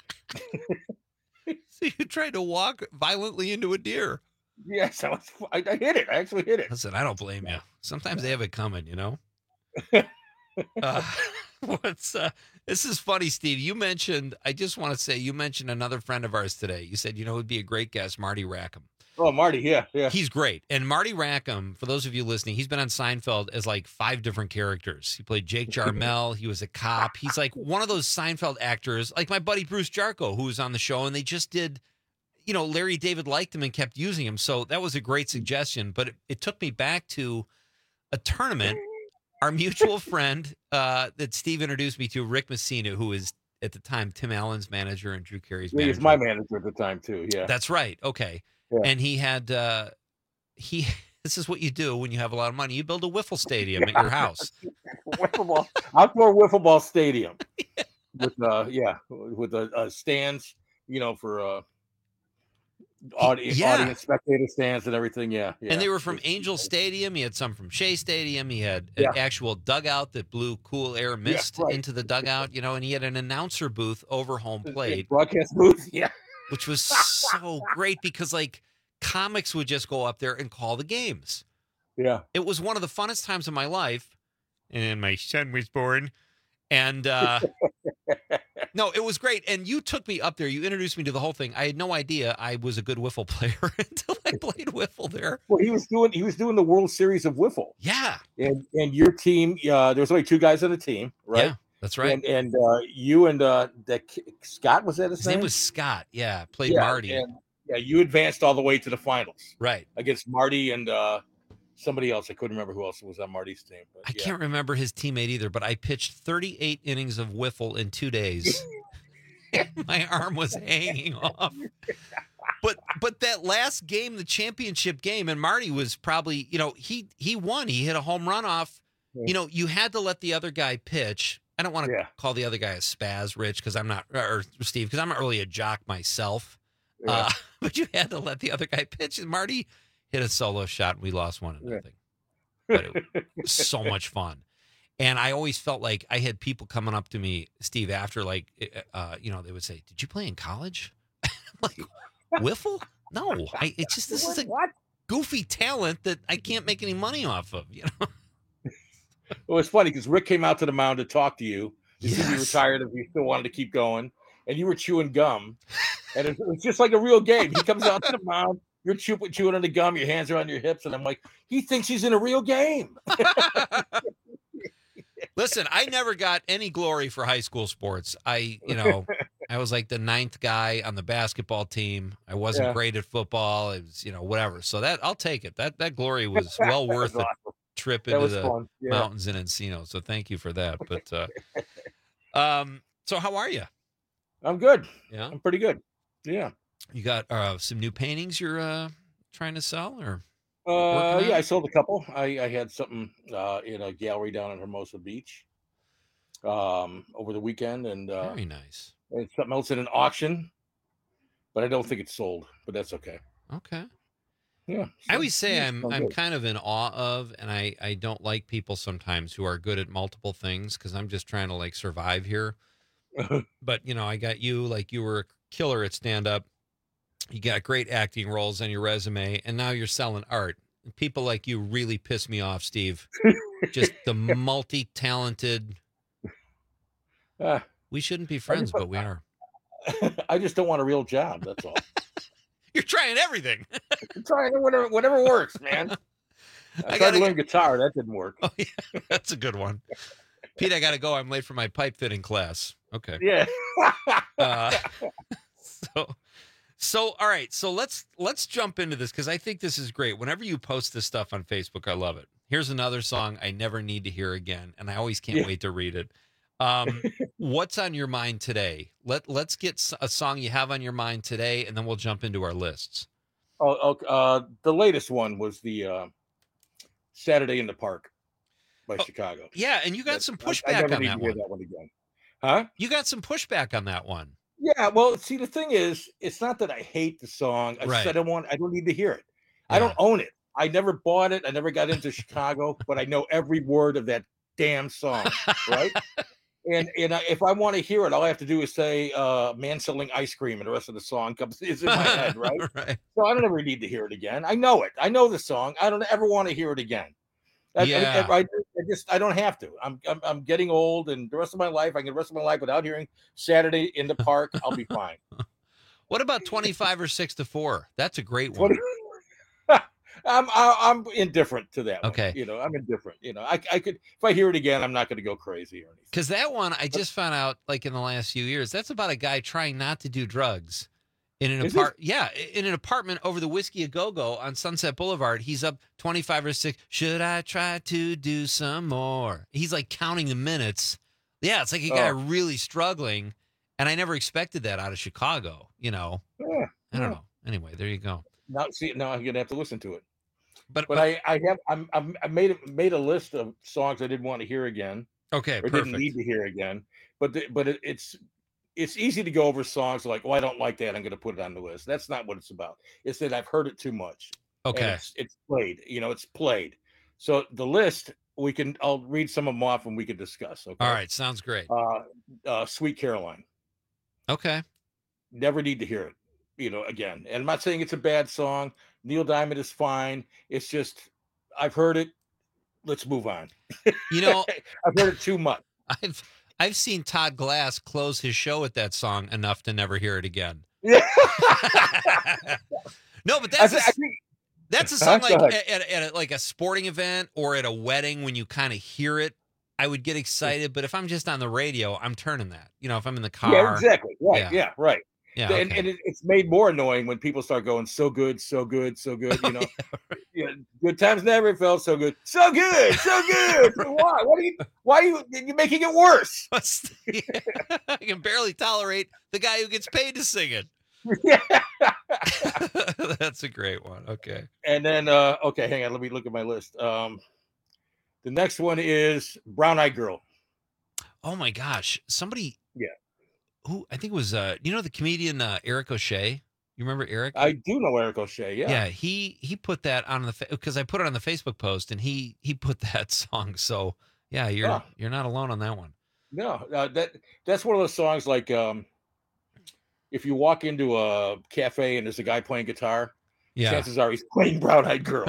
So you tried to walk violently into a deer? Yes, I was. I, I hit it. I actually hit it. Listen, I don't blame you. Sometimes they have it coming, you know. uh, what's uh, this is funny, Steve. You mentioned. I just want to say you mentioned another friend of ours today. You said you know would be a great guest, Marty Rackham. Oh, Marty, yeah, yeah. He's great. And Marty Rackham, for those of you listening, he's been on Seinfeld as like five different characters. He played Jake Jarmel. He was a cop. He's like one of those Seinfeld actors, like my buddy Bruce Jarko, who was on the show, and they just did, you know, Larry David liked him and kept using him. So that was a great suggestion. But it, it took me back to a tournament. Our mutual friend uh, that Steve introduced me to, Rick Messina, who was at the time Tim Allen's manager and Drew Carey's Yeah, he manager. was my manager at the time too. Yeah, That's right. Okay. Yeah. And he had, uh, he, this is what you do when you have a lot of money. You build a wiffle stadium at your house. wiffle ball, outdoor wiffle ball stadium yeah. with uh, yeah, with a uh, uh, stands, you know, for uh, audience, Yeah. audience, spectator stands and everything. Yeah, yeah. And they were from Angel Stadium. He had some from Shea Stadium. He had an Yeah. actual dugout that blew cool air mist right. into the dugout, you know, and he had an announcer booth over home plate. broadcast booth. Yeah. Which was so great because like comics would just go up there and call the games. Yeah. It was one of the funnest times of my life. And my son was born. And uh, no, it was great. And you took me up there. You introduced me to the whole thing. I had no idea I was a good wiffle player until I played wiffle there. Well, he was doing he was doing the World Series of wiffle. Yeah. And and your team, uh, there was only two guys on the team, right? Yeah, that's right. And and uh, you and uh, the Scott, was that his, His name was Scott. Yeah, played Yeah, Marty. and, yeah, you advanced all the way to the finals, Right. against Marty and uh, somebody else. I couldn't remember who else was on Marty's team. But, I yeah. can't remember his teammate either, but I pitched thirty-eight innings of wiffle in two days. My arm was hanging off. But but that last game, the championship game, and Marty was probably, you know, he he won. He hit a home run off. Yeah. You know, you had to let the other guy pitch. I don't want to Yeah. call the other guy a spaz, Rich, because I'm not, or Steve, because I'm not really a jock myself. Yeah. Uh, but you had to let the other guy pitch. And Marty hit a solo shot, and we lost one to Yeah. nothing. But it was so much fun. And I always felt like I had people coming up to me, Steve, after like, uh, you know, they would say, "Did you play in college?" I'm like, wiffle? No, I. It's just this is a What? goofy talent that I can't make any money off of. You know? Well, it's funny because Rick came out to the mound to talk to you to see if you were Yes. tired, if you still wanted to keep going, and you were chewing gum, and it, it's just like a real game. He comes out to the mound, you're chewing, chewing on the gum, your hands are on your hips, and I'm like, he thinks he's in a real game. Listen, I never got any glory for high school sports. I, you know, I was like the ninth guy on the basketball team. I wasn't Yeah. great at football. It was, you know, whatever. So that I'll take it. That that glory was well That worth was the awesome. trip That into was the fun. Yeah. mountains in Encino. So thank you for that. But uh, um, so how are you? I'm good. Yeah, I'm pretty good. Yeah. You got uh, some new paintings you're uh, trying to sell, or Uh, working yeah, on? I sold a couple. I, I had something uh, in a gallery down in Hermosa Beach um, over the weekend, and uh, Very nice. and something else in an auction, but I don't think it's sold. But that's okay. Okay. Yeah. I always say yeah, I'm sounds I'm good. kind of in awe of, and I I don't like people sometimes who are good at multiple things because I'm just trying to like survive here. But you know, I got you, like you were a killer at stand up. You got great acting roles on your resume, and now you're selling art. People like you really piss me off, Steve. Just the multi-talented. Uh, We shouldn't be friends, just- but we are. I just don't want a real job. That's all. You're trying everything. I'm trying whatever whatever works, man. I, I tried gotta to learn guitar. That didn't work. Oh yeah, that's a good one. Pete, I got to go. I'm late for my pipe fitting class. Okay. Yeah. Uh, so, so all right. So let's let's jump into this because I think this is great. Whenever you post this stuff on Facebook, I love it. Here's another song I never need to hear again, and I always can't Yeah. wait to read it. Um, what's on your mind today? Let Let's get s- a song you have on your mind today, and then we'll jump into our lists. Oh, okay. Uh, the latest one was the uh, Saturday in the Park by Chicago. Yeah, and you got That- some I- I pushback never on need that to hear one. that one again. Huh? You got some pushback on that one. Yeah. Well, see, the thing is, it's not that I hate the song. I Right. just I don't want. I don't need to hear it. I don't own it. I never bought it. I never got into Chicago, but I know every word of that damn song. Right. And and I, if I want to hear it, all I have to do is say uh, "man selling ice cream," and the rest of the song comes is in my head, right? Right. So I don't ever need to hear it again. I know it. I know the song. I don't ever want to hear it again. I, I- Yeah. I, I just I don't have to. I'm, I'm I'm getting old, and the rest of my life, I can get the rest of my life without hearing "Saturday in the Park." I'll be fine. What about twenty-five or six to four? That's a great one. twenty I'm I, I'm indifferent to that. Okay. One. You know, I'm indifferent. You know, I I could if I hear it again, I'm not going to go crazy or anything. Because that one, I just found out, like in the last few years, that's about a guy trying not to do drugs in an Is apart. Yeah, in an apartment over the Whiskey a Go Go on Sunset Boulevard. He's up twenty-five or six. Should I try to do some more? He's like counting the minutes. Yeah, it's like a guy Oh. really struggling, and I never expected that out of Chicago. You know, Yeah, I don't yeah. know. Anyway, there you go. Now see, now I'm gonna have to listen to it. But But I I have I'm, I'm I made a- made a list of songs I didn't want to hear again. Okay, or perfect. didn't need to hear again. But the, but it, it's it's easy to go over songs like, oh, I don't like that. I'm going to put it on the list. That's not what it's about. It's that I've heard it too much. and Okay. it's, it's played. You know, it's played. So the list we can. I'll read some of them off and we can discuss. Okay. All right, sounds great. Uh, uh, Sweet Caroline. Okay. Never need to hear it. You know, again. And I'm not saying it's a bad song. Neil Diamond is fine. It's just I've heard it. Let's move on. You know, I've heard it too much. I've I've seen Todd Glass close his show with that song enough to never hear it again. Yeah. No, but I that's thi- a, I think- that's a Huh? song Go like ahead. at, at, at like a sporting event or at a wedding when you kind of hear it, I would get excited. But if I'm just on the radio, I'm turning that. You know, if I'm in the car. Yeah, exactly. Right. Yeah. Yeah. right. Yeah, And, okay. and it, it's made more annoying when people start going so good, so good, so good. You know, yeah, good times never felt so good, so good, so good. Why? What are you? Why are you? You're making it worse. I can barely tolerate the guy who gets paid to sing it. Yeah. That's a great one. Okay. And then, uh, okay, hang on. Let me look at my list. Um, the next one is Brown Eyed Girl. Oh my gosh. Somebody, Yeah. who I think it was, uh, you know, the comedian uh, Eric O'Shea. You remember Eric? I do know Eric O'Shea. Yeah. Yeah, he he put that on the because I put it on the Facebook post and he he put that song. So yeah, you're Oh. you're not alone on that one. No, uh, that that's one of those songs like um, if you walk into a cafe and there's a guy playing guitar, Yeah. chances are he's playing Brown Eyed Girl.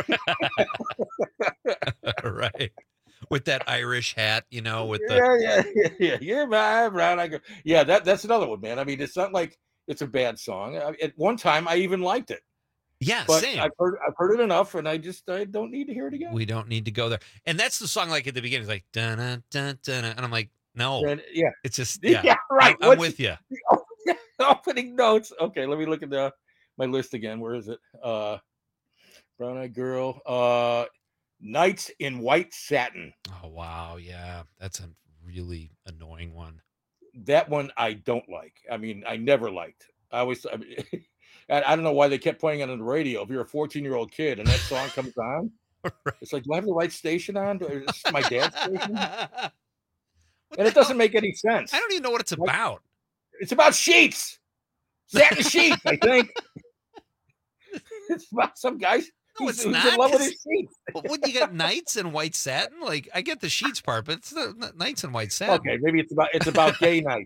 Right. With that Irish hat, you know, with the yeah, yeah, yeah, yeah. You're my Brown Eyed Girl. Yeah, that that's another one, man. I mean, it's not like it's a bad song. I, at one time, I even liked it. Yeah, but same. I've heard I've heard it enough, and I just I don't need to hear it again. We don't need to go there. And that's the song like at the beginning, it's like dun dun dun dun, and I'm like, No. And, yeah. It's just, yeah. yeah right. I'm, I'm with you. Opening notes. Okay, let me look at the my list again. Where is it? Uh, Brown Eyed Girl. Uh, Nights in White Satin. Oh, wow. Yeah. That's a really annoying one. That one I don't like. I mean, I never liked. I always, I, mean, I don't know why they kept playing it on the radio. If you're a fourteen-year-old kid and that song comes on, right. It's like, do I have the right station on? Is this my dad's station? And it doesn't make any sense. I don't even know what it's about. It's about sheets. Satin sheets, I think. It's about some guys. No, it's who's, not. who's in love with his sheets. Would you get Nights in White Satin? Like, I get the sheets part, but it's the Nights in White Satin. Okay, maybe it's about it's about gay night.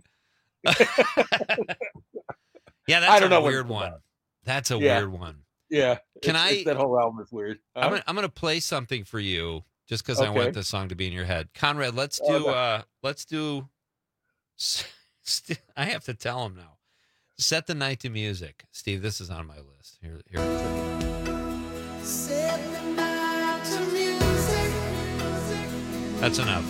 Yeah, that's I don't a know weird one. That's a yeah. weird one. Yeah. Can it's, I? It's, that whole album is weird. I'm Huh? gonna, I'm gonna play something for you just because Okay. I want this song to be in your head. Conrad, let's do. Oh, no. uh Let's do. I have to tell him now. Set the night to music, Steve. This is on my list. Here, here. Set the night to music. That's enough.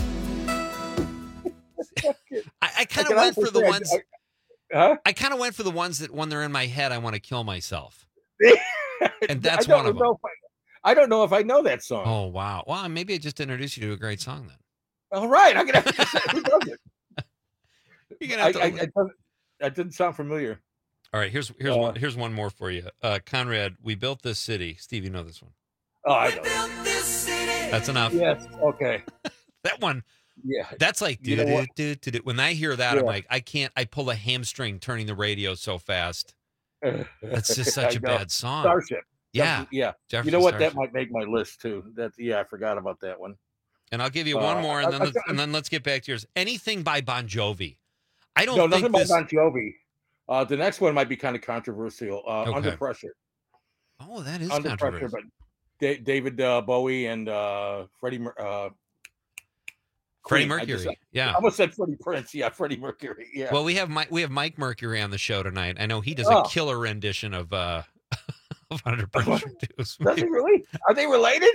I, I kind I of can went for the understand. ones. I- Huh? I kind of went for the ones that when they're in my head, I want to kill myself. And that's I don't one of them. know if I, I don't know if I know that song. Oh wow! Well, maybe I just introduced you to a great song then. All right, I'm gonna have to say who does it. You're gonna I, have to. I, I doesn't, that didn't sound familiar. All right, here's here's Uh, one here's one more for you, uh, Conrad. We built this city. Steve, you know this one. Oh, I know. That's enough. Yes. Okay. That one. Yeah. That's like You do know do what? do do do. When I hear that, I'm Yeah. like, I can't. I pull a hamstring turning the radio so fast. That's just I such a know. bad song. Starship. Yeah, Jefferson- yeah. Jefferson You know what? Starship. That might make my list too. That yeah, I forgot about that one. And I'll give you Uh, one more, and I- then I- let's, and then let's get back to yours. Anything by Bon Jovi. I don't No, think nothing this. about Bon Jovi. Uh, the next one might be kind of controversial. Uh, Okay. Under Pressure. Oh, that is Under Pressure, controversial. but Da- David uh, Bowie and uh, Freddie. Mer- Uh, Freddie Queen. I Mercury. just- Yeah. I almost said Freddie Prince. Yeah, Freddie Mercury. Yeah. Well, we have Mike. We have Mike Mercury on the show tonight. I know he does Oh. a killer rendition of uh of Under Pressure too. Does he really? Are they related?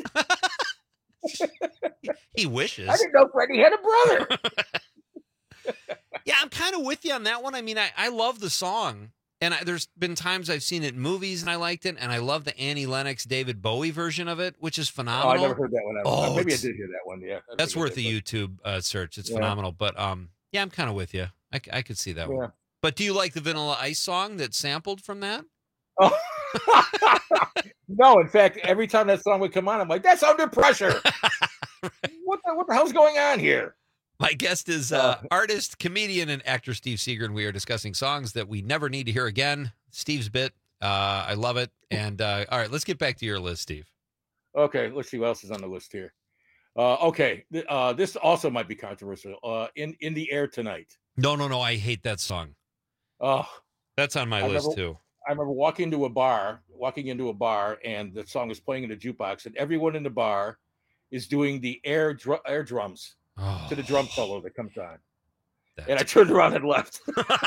He wishes. I didn't know Freddie had a brother. Yeah, I'm kind of with you on that one. I mean, I, I love the song, and I, there's been times I've seen it in movies and I liked it, and I love the Annie Lennox, David Bowie version of it, which is Oh, I phenomenal. never heard that one. Oh, Maybe I it's- did hear that one. Yeah, I That's think I worth a did, YouTube uh, search. It's Yeah. phenomenal. But um, yeah, I'm kind of with you. I, c- I could see that Yeah. one. But do you like the Vanilla Ice song that's sampled from that? but- No, in fact, every time that song would come on, I'm like, "That's Under Pressure." What the what the hell's going on here? My guest is uh, artist, comedian, and actor Steve Seeger, and we are discussing songs that we never need to hear again. Steve's bit. Uh, I love it. And uh, all right, let's get back to your list, Steve. Okay, let's see what else is on the list here. Uh, okay, th- uh, this also might be controversial. Uh, in in the air tonight. No, no, no. I hate that song. Oh, That's on my I list, remember- too. I remember walking into a bar, walking into a bar, and the song was playing in a jukebox, and everyone in the bar is doing the air dr- air drums Oh, to the drum solo that comes on. And I turned around and left.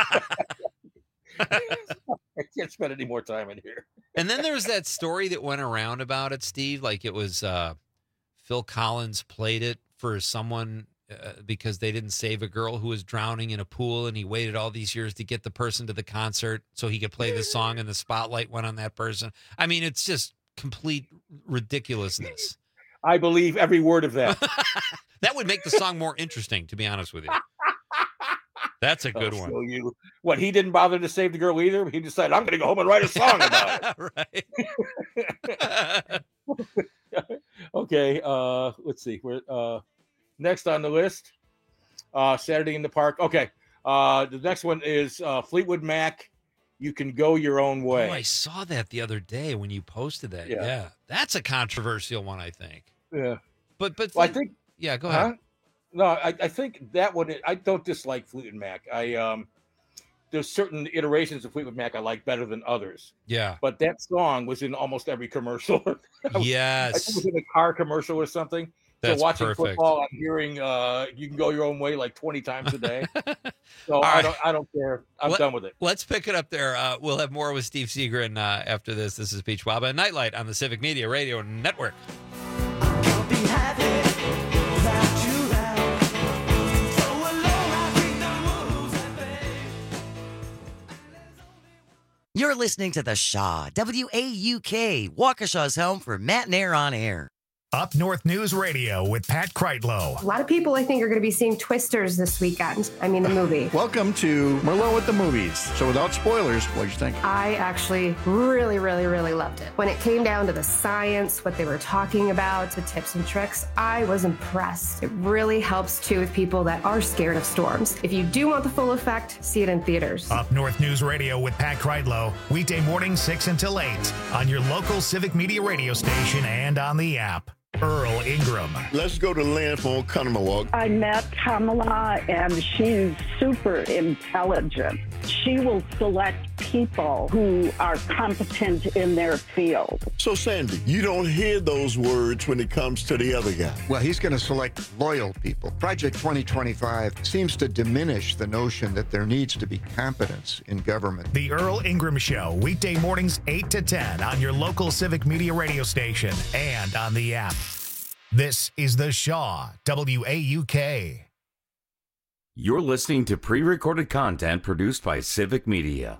I can't spend any more time in here. And then there's that story that went around about it, Steve. Like it was uh, Phil Collins played it for someone uh, because they didn't save a girl who was drowning in a pool, and he waited all these years to get the person to the concert so he could play the song, and the spotlight went on that person. I mean, it's just complete ridiculousness. I believe every word of that. That would make the song more interesting, to be honest with you. That's a good I'll one. show you. What, he didn't bother to save the girl either? He decided, I'm going to go home and write a song about it. Right. Okay, uh, let's see. We're, uh, next on the list, uh, Saturday in the Park. Okay, uh, the next one is uh, Fleetwood Mac, You Can Go Your Own Way. Oh, I saw that the other day when you posted that. Yeah. Yeah. That's a controversial one, I think. Yeah. But, but, Well, I think... yeah, go Huh? ahead. No, I, I think that one, I don't dislike Fleetwood Mac. I, um, there's certain iterations of Fleetwood Mac I like better than others. Yeah. But that song was in almost every commercial. I was- Yes. I think it was in a car commercial or something. That's so watching perfect. football, I'm hearing uh, "You Can Go Your Own Way" like twenty times a day. So I right. don't, I don't care. I'm Let- done with it. Let's pick it up there. Uh, we'll have more with Steve Seegren uh, after this. This is Peach Waba and Nightlight on the Civic Media Radio Network. Be happy that you have. So You're listening to The Shaw, W A U K, Waukesha's home for Matt and Air on Air. Up North News Radio with Pat Kreitlow. A lot of people, I think, are going to be seeing Twisters this weekend. I mean, the movie. Welcome to Merlot at the Movies. So without spoilers, what did you think? I actually really, really, really loved it. When it came down to the science, what they were talking about, the tips and tricks, I was impressed. It really helps, too, with people that are scared of storms. If you do want the full effect, see it in theaters. Up North News Radio with Pat Kreitlow, weekday morning six until eight on your local Civic Media radio station and on the app. Earl Ingram. Let's go to Lynn from Oconomowoc. I met Kamala, and she's super intelligent. She will select people who are competent in their field. So, Sandy, you don't hear those words when it comes to the other guy. Well, he's going to select loyal people. Project twenty twenty-five seems to diminish the notion that there needs to be competence in government. The Earl Ingram Show, weekday mornings eight to ten on your local Civic Media radio station and on the app. This is The Shaw, W A U K. You're listening to pre-recorded content produced by Civic Media.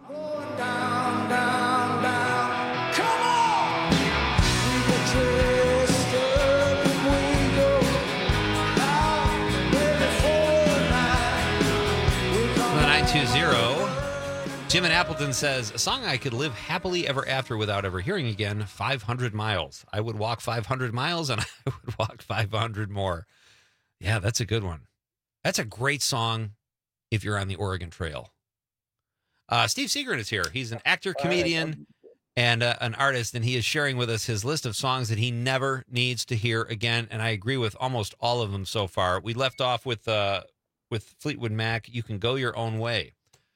nine two zero. Jim in Appleton says, a song I could live happily ever after without ever hearing again, five hundred miles. I would walk five hundred miles and I would walk five hundred more. Yeah, that's a good one. That's a great song if you're on the Oregon Trail. Uh, Steve Seagren is here. He's an actor, comedian, and uh, an artist, and he is sharing with us his list of songs that he never needs to hear again, and I agree with almost all of them so far. We left off with uh, with Fleetwood Mac, You Can Go Your Own Way.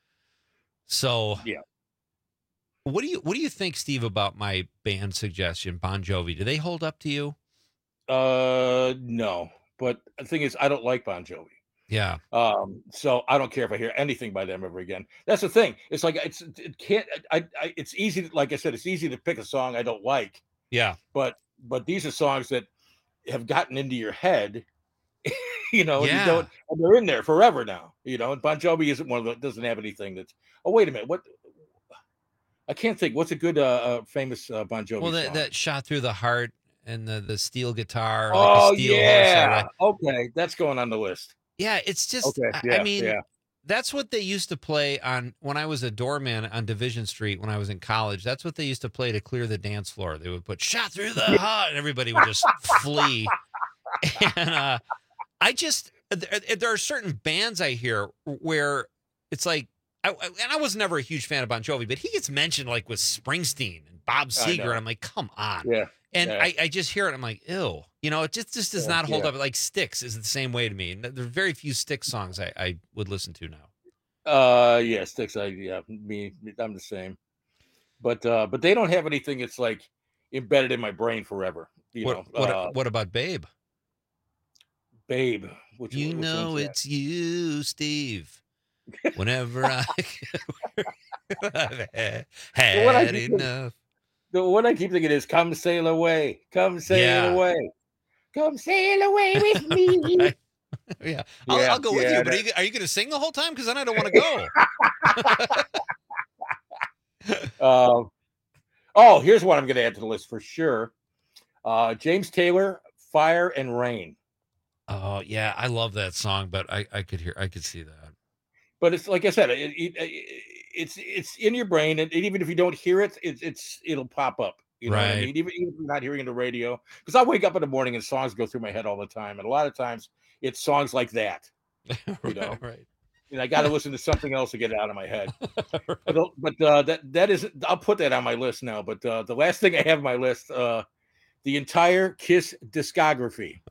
So, yeah. What do you what do you think, Steve, about my band suggestion, Bon Jovi? Do they hold up to you? Uh, no. But the thing is, I don't like Bon Jovi. Yeah. Um. So I don't care if I hear anything by them ever again. That's the thing. It's like it's it can't. I. I it's easy. To, like I said, it's easy to pick a song I don't like. Yeah. But but these are songs that have gotten into your head. You know, Yeah. and you don't. And they're in there forever now. You know, and Bon Jovi isn't one of the doesn't have anything that's. Oh wait a minute. What? I can't think. What's a good uh, uh famous uh, Bon Jovi Well, that, song? that Shot Through the Heart and the, the steel guitar. Oh like a steel horse, yeah. or Okay, that's going on the list. Yeah, it's just, Okay, I- yeah, I mean, yeah. that's what they used to play on when I was a doorman on Division Street when I was in college. That's what they used to play to clear the dance floor. They would put Shot Through the Heart, and everybody would just flee. And uh, I just, there, there are certain bands I hear where it's like, I, I- and I was never a huge fan of Bon Jovi, but he gets mentioned like with Springsteen and Bob I Seger, know. and I'm like, come on. Yeah. And yeah. I, I just hear it. I'm like, ew. You know, it just, just does Yeah, not hold yeah. up. Like Styx is the same way to me. And there are very few Styx songs I, I would listen to now. Uh, yeah, Sticks. I yeah, me, I'm the same. But uh, but they don't have anything that's like embedded in my brain forever. You What, know, what, uh, what about Babe? Babe. Which, You which know one's that? it's you, Steve. Whenever I I've had The one I keep- enough. The one I keep thinking is "Come sail away, come sail Yeah. away, come sail away with me." Yeah, I'll, Yeah, I'll go with yeah, you. But are that- you, are you going to sing the whole time? Because then I don't want to go. Um, oh, here's what I'm going to add to the list for sure. Uh, James Taylor, "Fire and Rain." Oh yeah, I love that song, but I, I could hear, I could see that. But it's like I said, it, it, it, it's it's in your brain, and even if you don't hear it, it's it's it'll pop up. You know what I Right. mean? Even, even if you're not hearing the radio, because I wake up in the morning and songs go through my head all the time, and a lot of times it's songs like that. You know, right? And I got to listen to something else to get it out of my head. But but uh, that that is I'll put that on my list now. But uh, the last thing I have on my list, uh, the entire Kiss discography.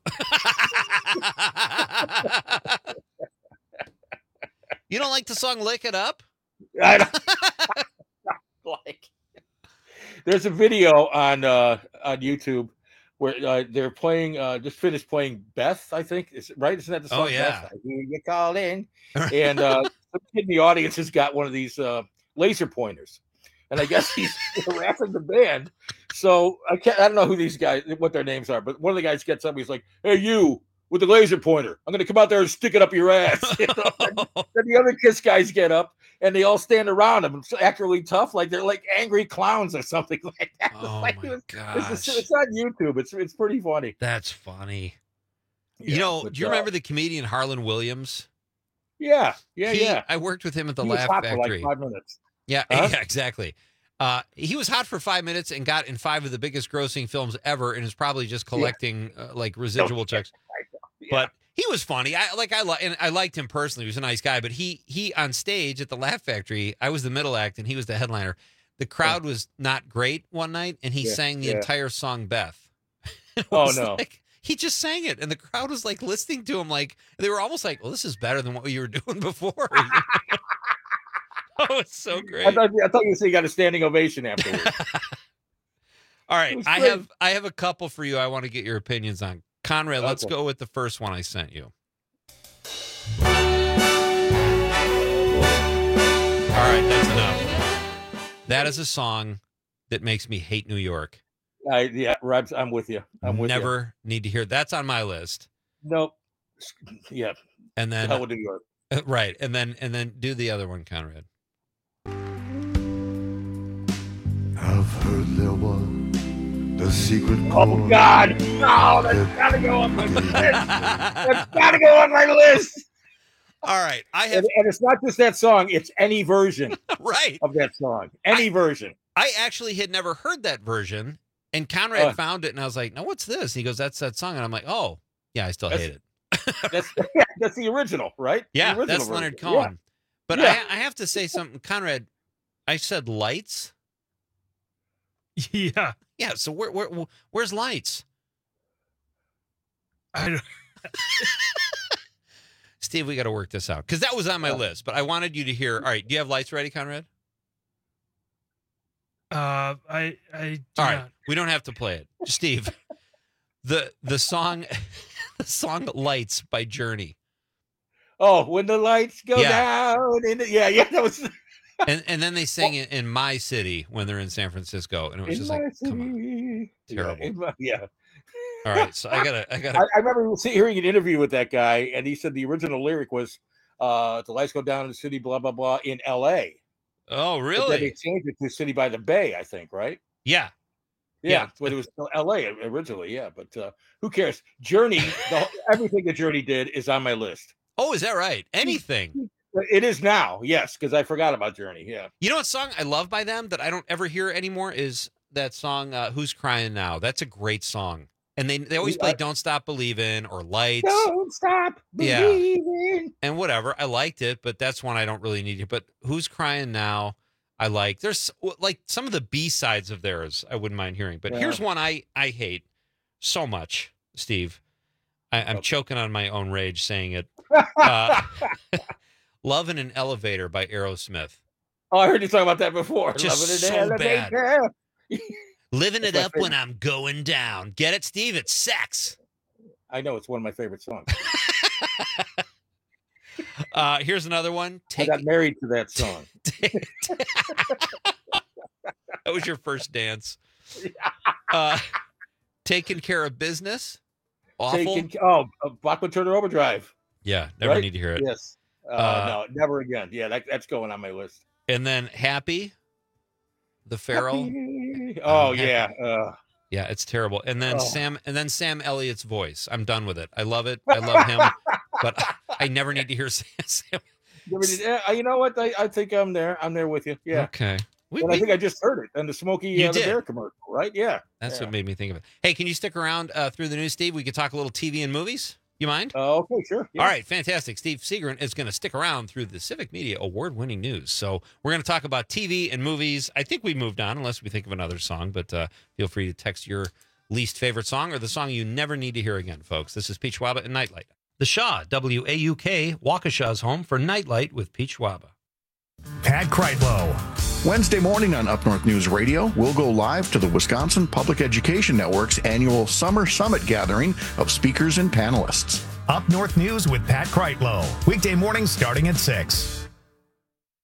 You don't like the song "Lick It Up"? I don't like. There's a video on uh, on YouTube where uh, they're playing. Uh, just finished playing Beth, I think. Is right? Isn't that the song? Oh, yeah. Beth? I hear you calling. And uh, some kid in the audience has got one of these uh, laser pointers, and I guess he's harassing the band. So I can't. I don't know who these guys, what their names are, but one of the guys gets up. He's like, "Hey, you! with the laser pointer. I'm going to come out there and stick it up your ass. You know? Then the other Kiss guys get up and they all stand around him, act really tough, like they're like angry clowns or something like that. Oh like my it was, gosh. It's, it's on YouTube. It's it's pretty funny. That's funny. Yeah, you know, but, do you uh, remember the comedian Harlan Williams? Yeah, yeah, He- yeah. I worked with him at the He was Laugh hot for Factory. like five minutes. Yeah, Huh? yeah, exactly. Uh, he was hot for five minutes and got in five of the biggest grossing films ever, and is probably just collecting uh, like residual checks. But he was funny. I like I li- and I liked him personally. He was a nice guy. But he he on stage at the Laugh Factory, I was the middle act and he was the headliner. The crowd was not great one night, and he Yeah, sang the yeah. entire song Beth. It Oh, was no. like- he just sang it, and the crowd was like listening to him, like they were almost like, "Well, this is better than what you were doing before." Oh, it's so great. I thought, I thought you said you got a standing ovation afterwards. All It right, was I great. have I have a couple for you. I want to get your opinions on. Conrad, let's Okay. go with the first one I sent you. All right, that's enough. That is a song that makes me hate New York. I, yeah, Ribes, I'm with you. I'm with Never need to hear. That's on my list. you. Nope. Yeah. And then Hell with New York. Uh, right, and then and then do the other one, Conrad. I've heard there was the secret Oh chord God! No, that's gotta go on my list. That's gotta go on my list. All right, I have, and, and it's not just that song; it's any version right of that song. Any version. I actually had never heard that version, and Conrad Uh. found it, and I was like, "No, what's this?" And he goes, "That's that song," and I'm like, "Oh, yeah, I still hate it." That's yeah, that's the original, right? The Yeah, original that's version. Leonard Cohen. Yeah. But Yeah. I, I have to say something, Conrad. I said lights. Yeah. Yeah. So where, where where's lights? I don't. Steve, we got to work this out because that was on my list. But I wanted you to hear. All right, do you have lights ready, Conrad? Uh, I I do All right, not. we don't have to play it, Steve. the the song, the song "Lights" by Journey. Oh, when the lights go Yeah. down, in the, yeah, yeah, that was And and then they sang it in My City when they're in San Francisco, and it was in just my like, come on, city. terrible. Yeah, in my- yeah. All right, so I gotta, I I, gotta. I remember see- hearing an interview with that guy, and he said the original lyric was, uh, "The lights go down in the city, blah blah blah," in L A. Oh, But then they really? changed it to "City by the Bay," I think, right? Yeah. Yeah, Yeah. but it was still L A originally. Yeah, but uh, who cares? Journey, the, everything that Journey did is on my list. Oh, is that right? Anything. It is now, yes, because I forgot about Journey. Yeah. You know what song I love by them that I don't ever hear anymore is that song uh, "Who's Crying Now." That's a great song, and they they always We play are- "Don't Stop Believin'" or "Lights." Don't stop Yeah. believing. And whatever. I liked it, but that's one I don't really need to. But "Who's Crying Now," I like. There's like some of the B sides of theirs I wouldn't mind hearing. But Yeah. here's one I I hate so much, Steve. I, I'm choking on my own rage saying it. Uh, "Love in an Elevator" by Aerosmith. Oh, I heard you talk about that before. Just Loving it so elevator. Living it That's my up when favorite. I'm going down. Get it, Steve? It's sex. I know it's one of my favorite songs. Uh, here's another one. I Take got married to that song. that was your first dance. Uh, Taking Care of Business. Awful. Taking, oh, uh, Bachman Turner Overdrive. Yeah, never right? need to hear it. Yes. Uh, Uh, no, never again. Yeah, that, that's going on my list. And then Happy, the Farrell. Oh Um, yeah. Happy. Uh, Yeah, it's terrible. And then Oh. Sam, and then Sam Elliott's voice. I'm done with it. I love it. I love him, but I never need to hear Sam. Sam. yeah, you know what? I, I think I'm there. I'm there with you. Yeah. Okay. We, and I we- think I just heard it on the Smokey You uh, the did. Bear commercial, right? Yeah. That's yeah. what made me think of it. Hey, can you stick around uh, through the news, Steve? We could talk a little T V and movies. You mind? Uh, okay, sure. Yeah. All right, fantastic. Steve Seagren is going to stick around through the Civic Media award-winning news. So we're going to talk about T V and movies. I think we moved on, unless we think of another song. But uh, feel free to text your least favorite song or the song you never need to hear again, folks. This is Pete Schwaba and Nightlight. The Shaw, W A U K, Waukesha's home for Nightlight with Pete Schwaba. Pat Kreitlow. Wednesday morning on Up North News Radio, we'll go live to the Wisconsin Public Education Network's annual Summer Summit gathering of speakers and panelists. Up North News with Pat Kreitlow. Weekday mornings starting at six.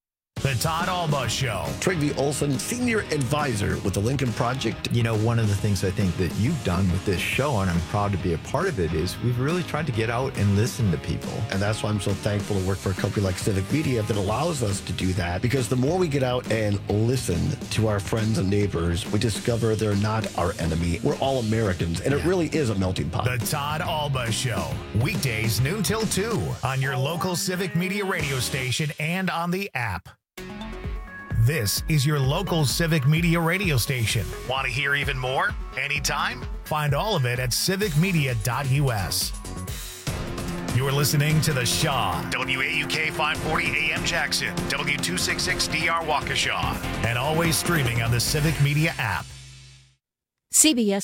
The Todd Alba Show. Trigby Olson, Senior Advisor with the Lincoln Project. You know, one of the things I think that you've done with this show, and I'm proud to be a part of it, is we've really tried to get out and listen to people. And that's why I'm so thankful to work for a company like Civic Media that allows us to do that. Because the more we get out and listen to our friends and neighbors, we discover they're not our enemy. We're all Americans, and it really is a melting pot. The Todd Alba Show. Weekdays noon till two on your local Civic Media radio station and on the app. This is your local Civic Media radio station. Want to hear even more? Anytime? Find all of it at civic media dot u s. You're listening to The Shaw, W A U K five forty A M Jackson, W two sixty-six D R Waukesha, and always streaming on the Civic Media app. C B S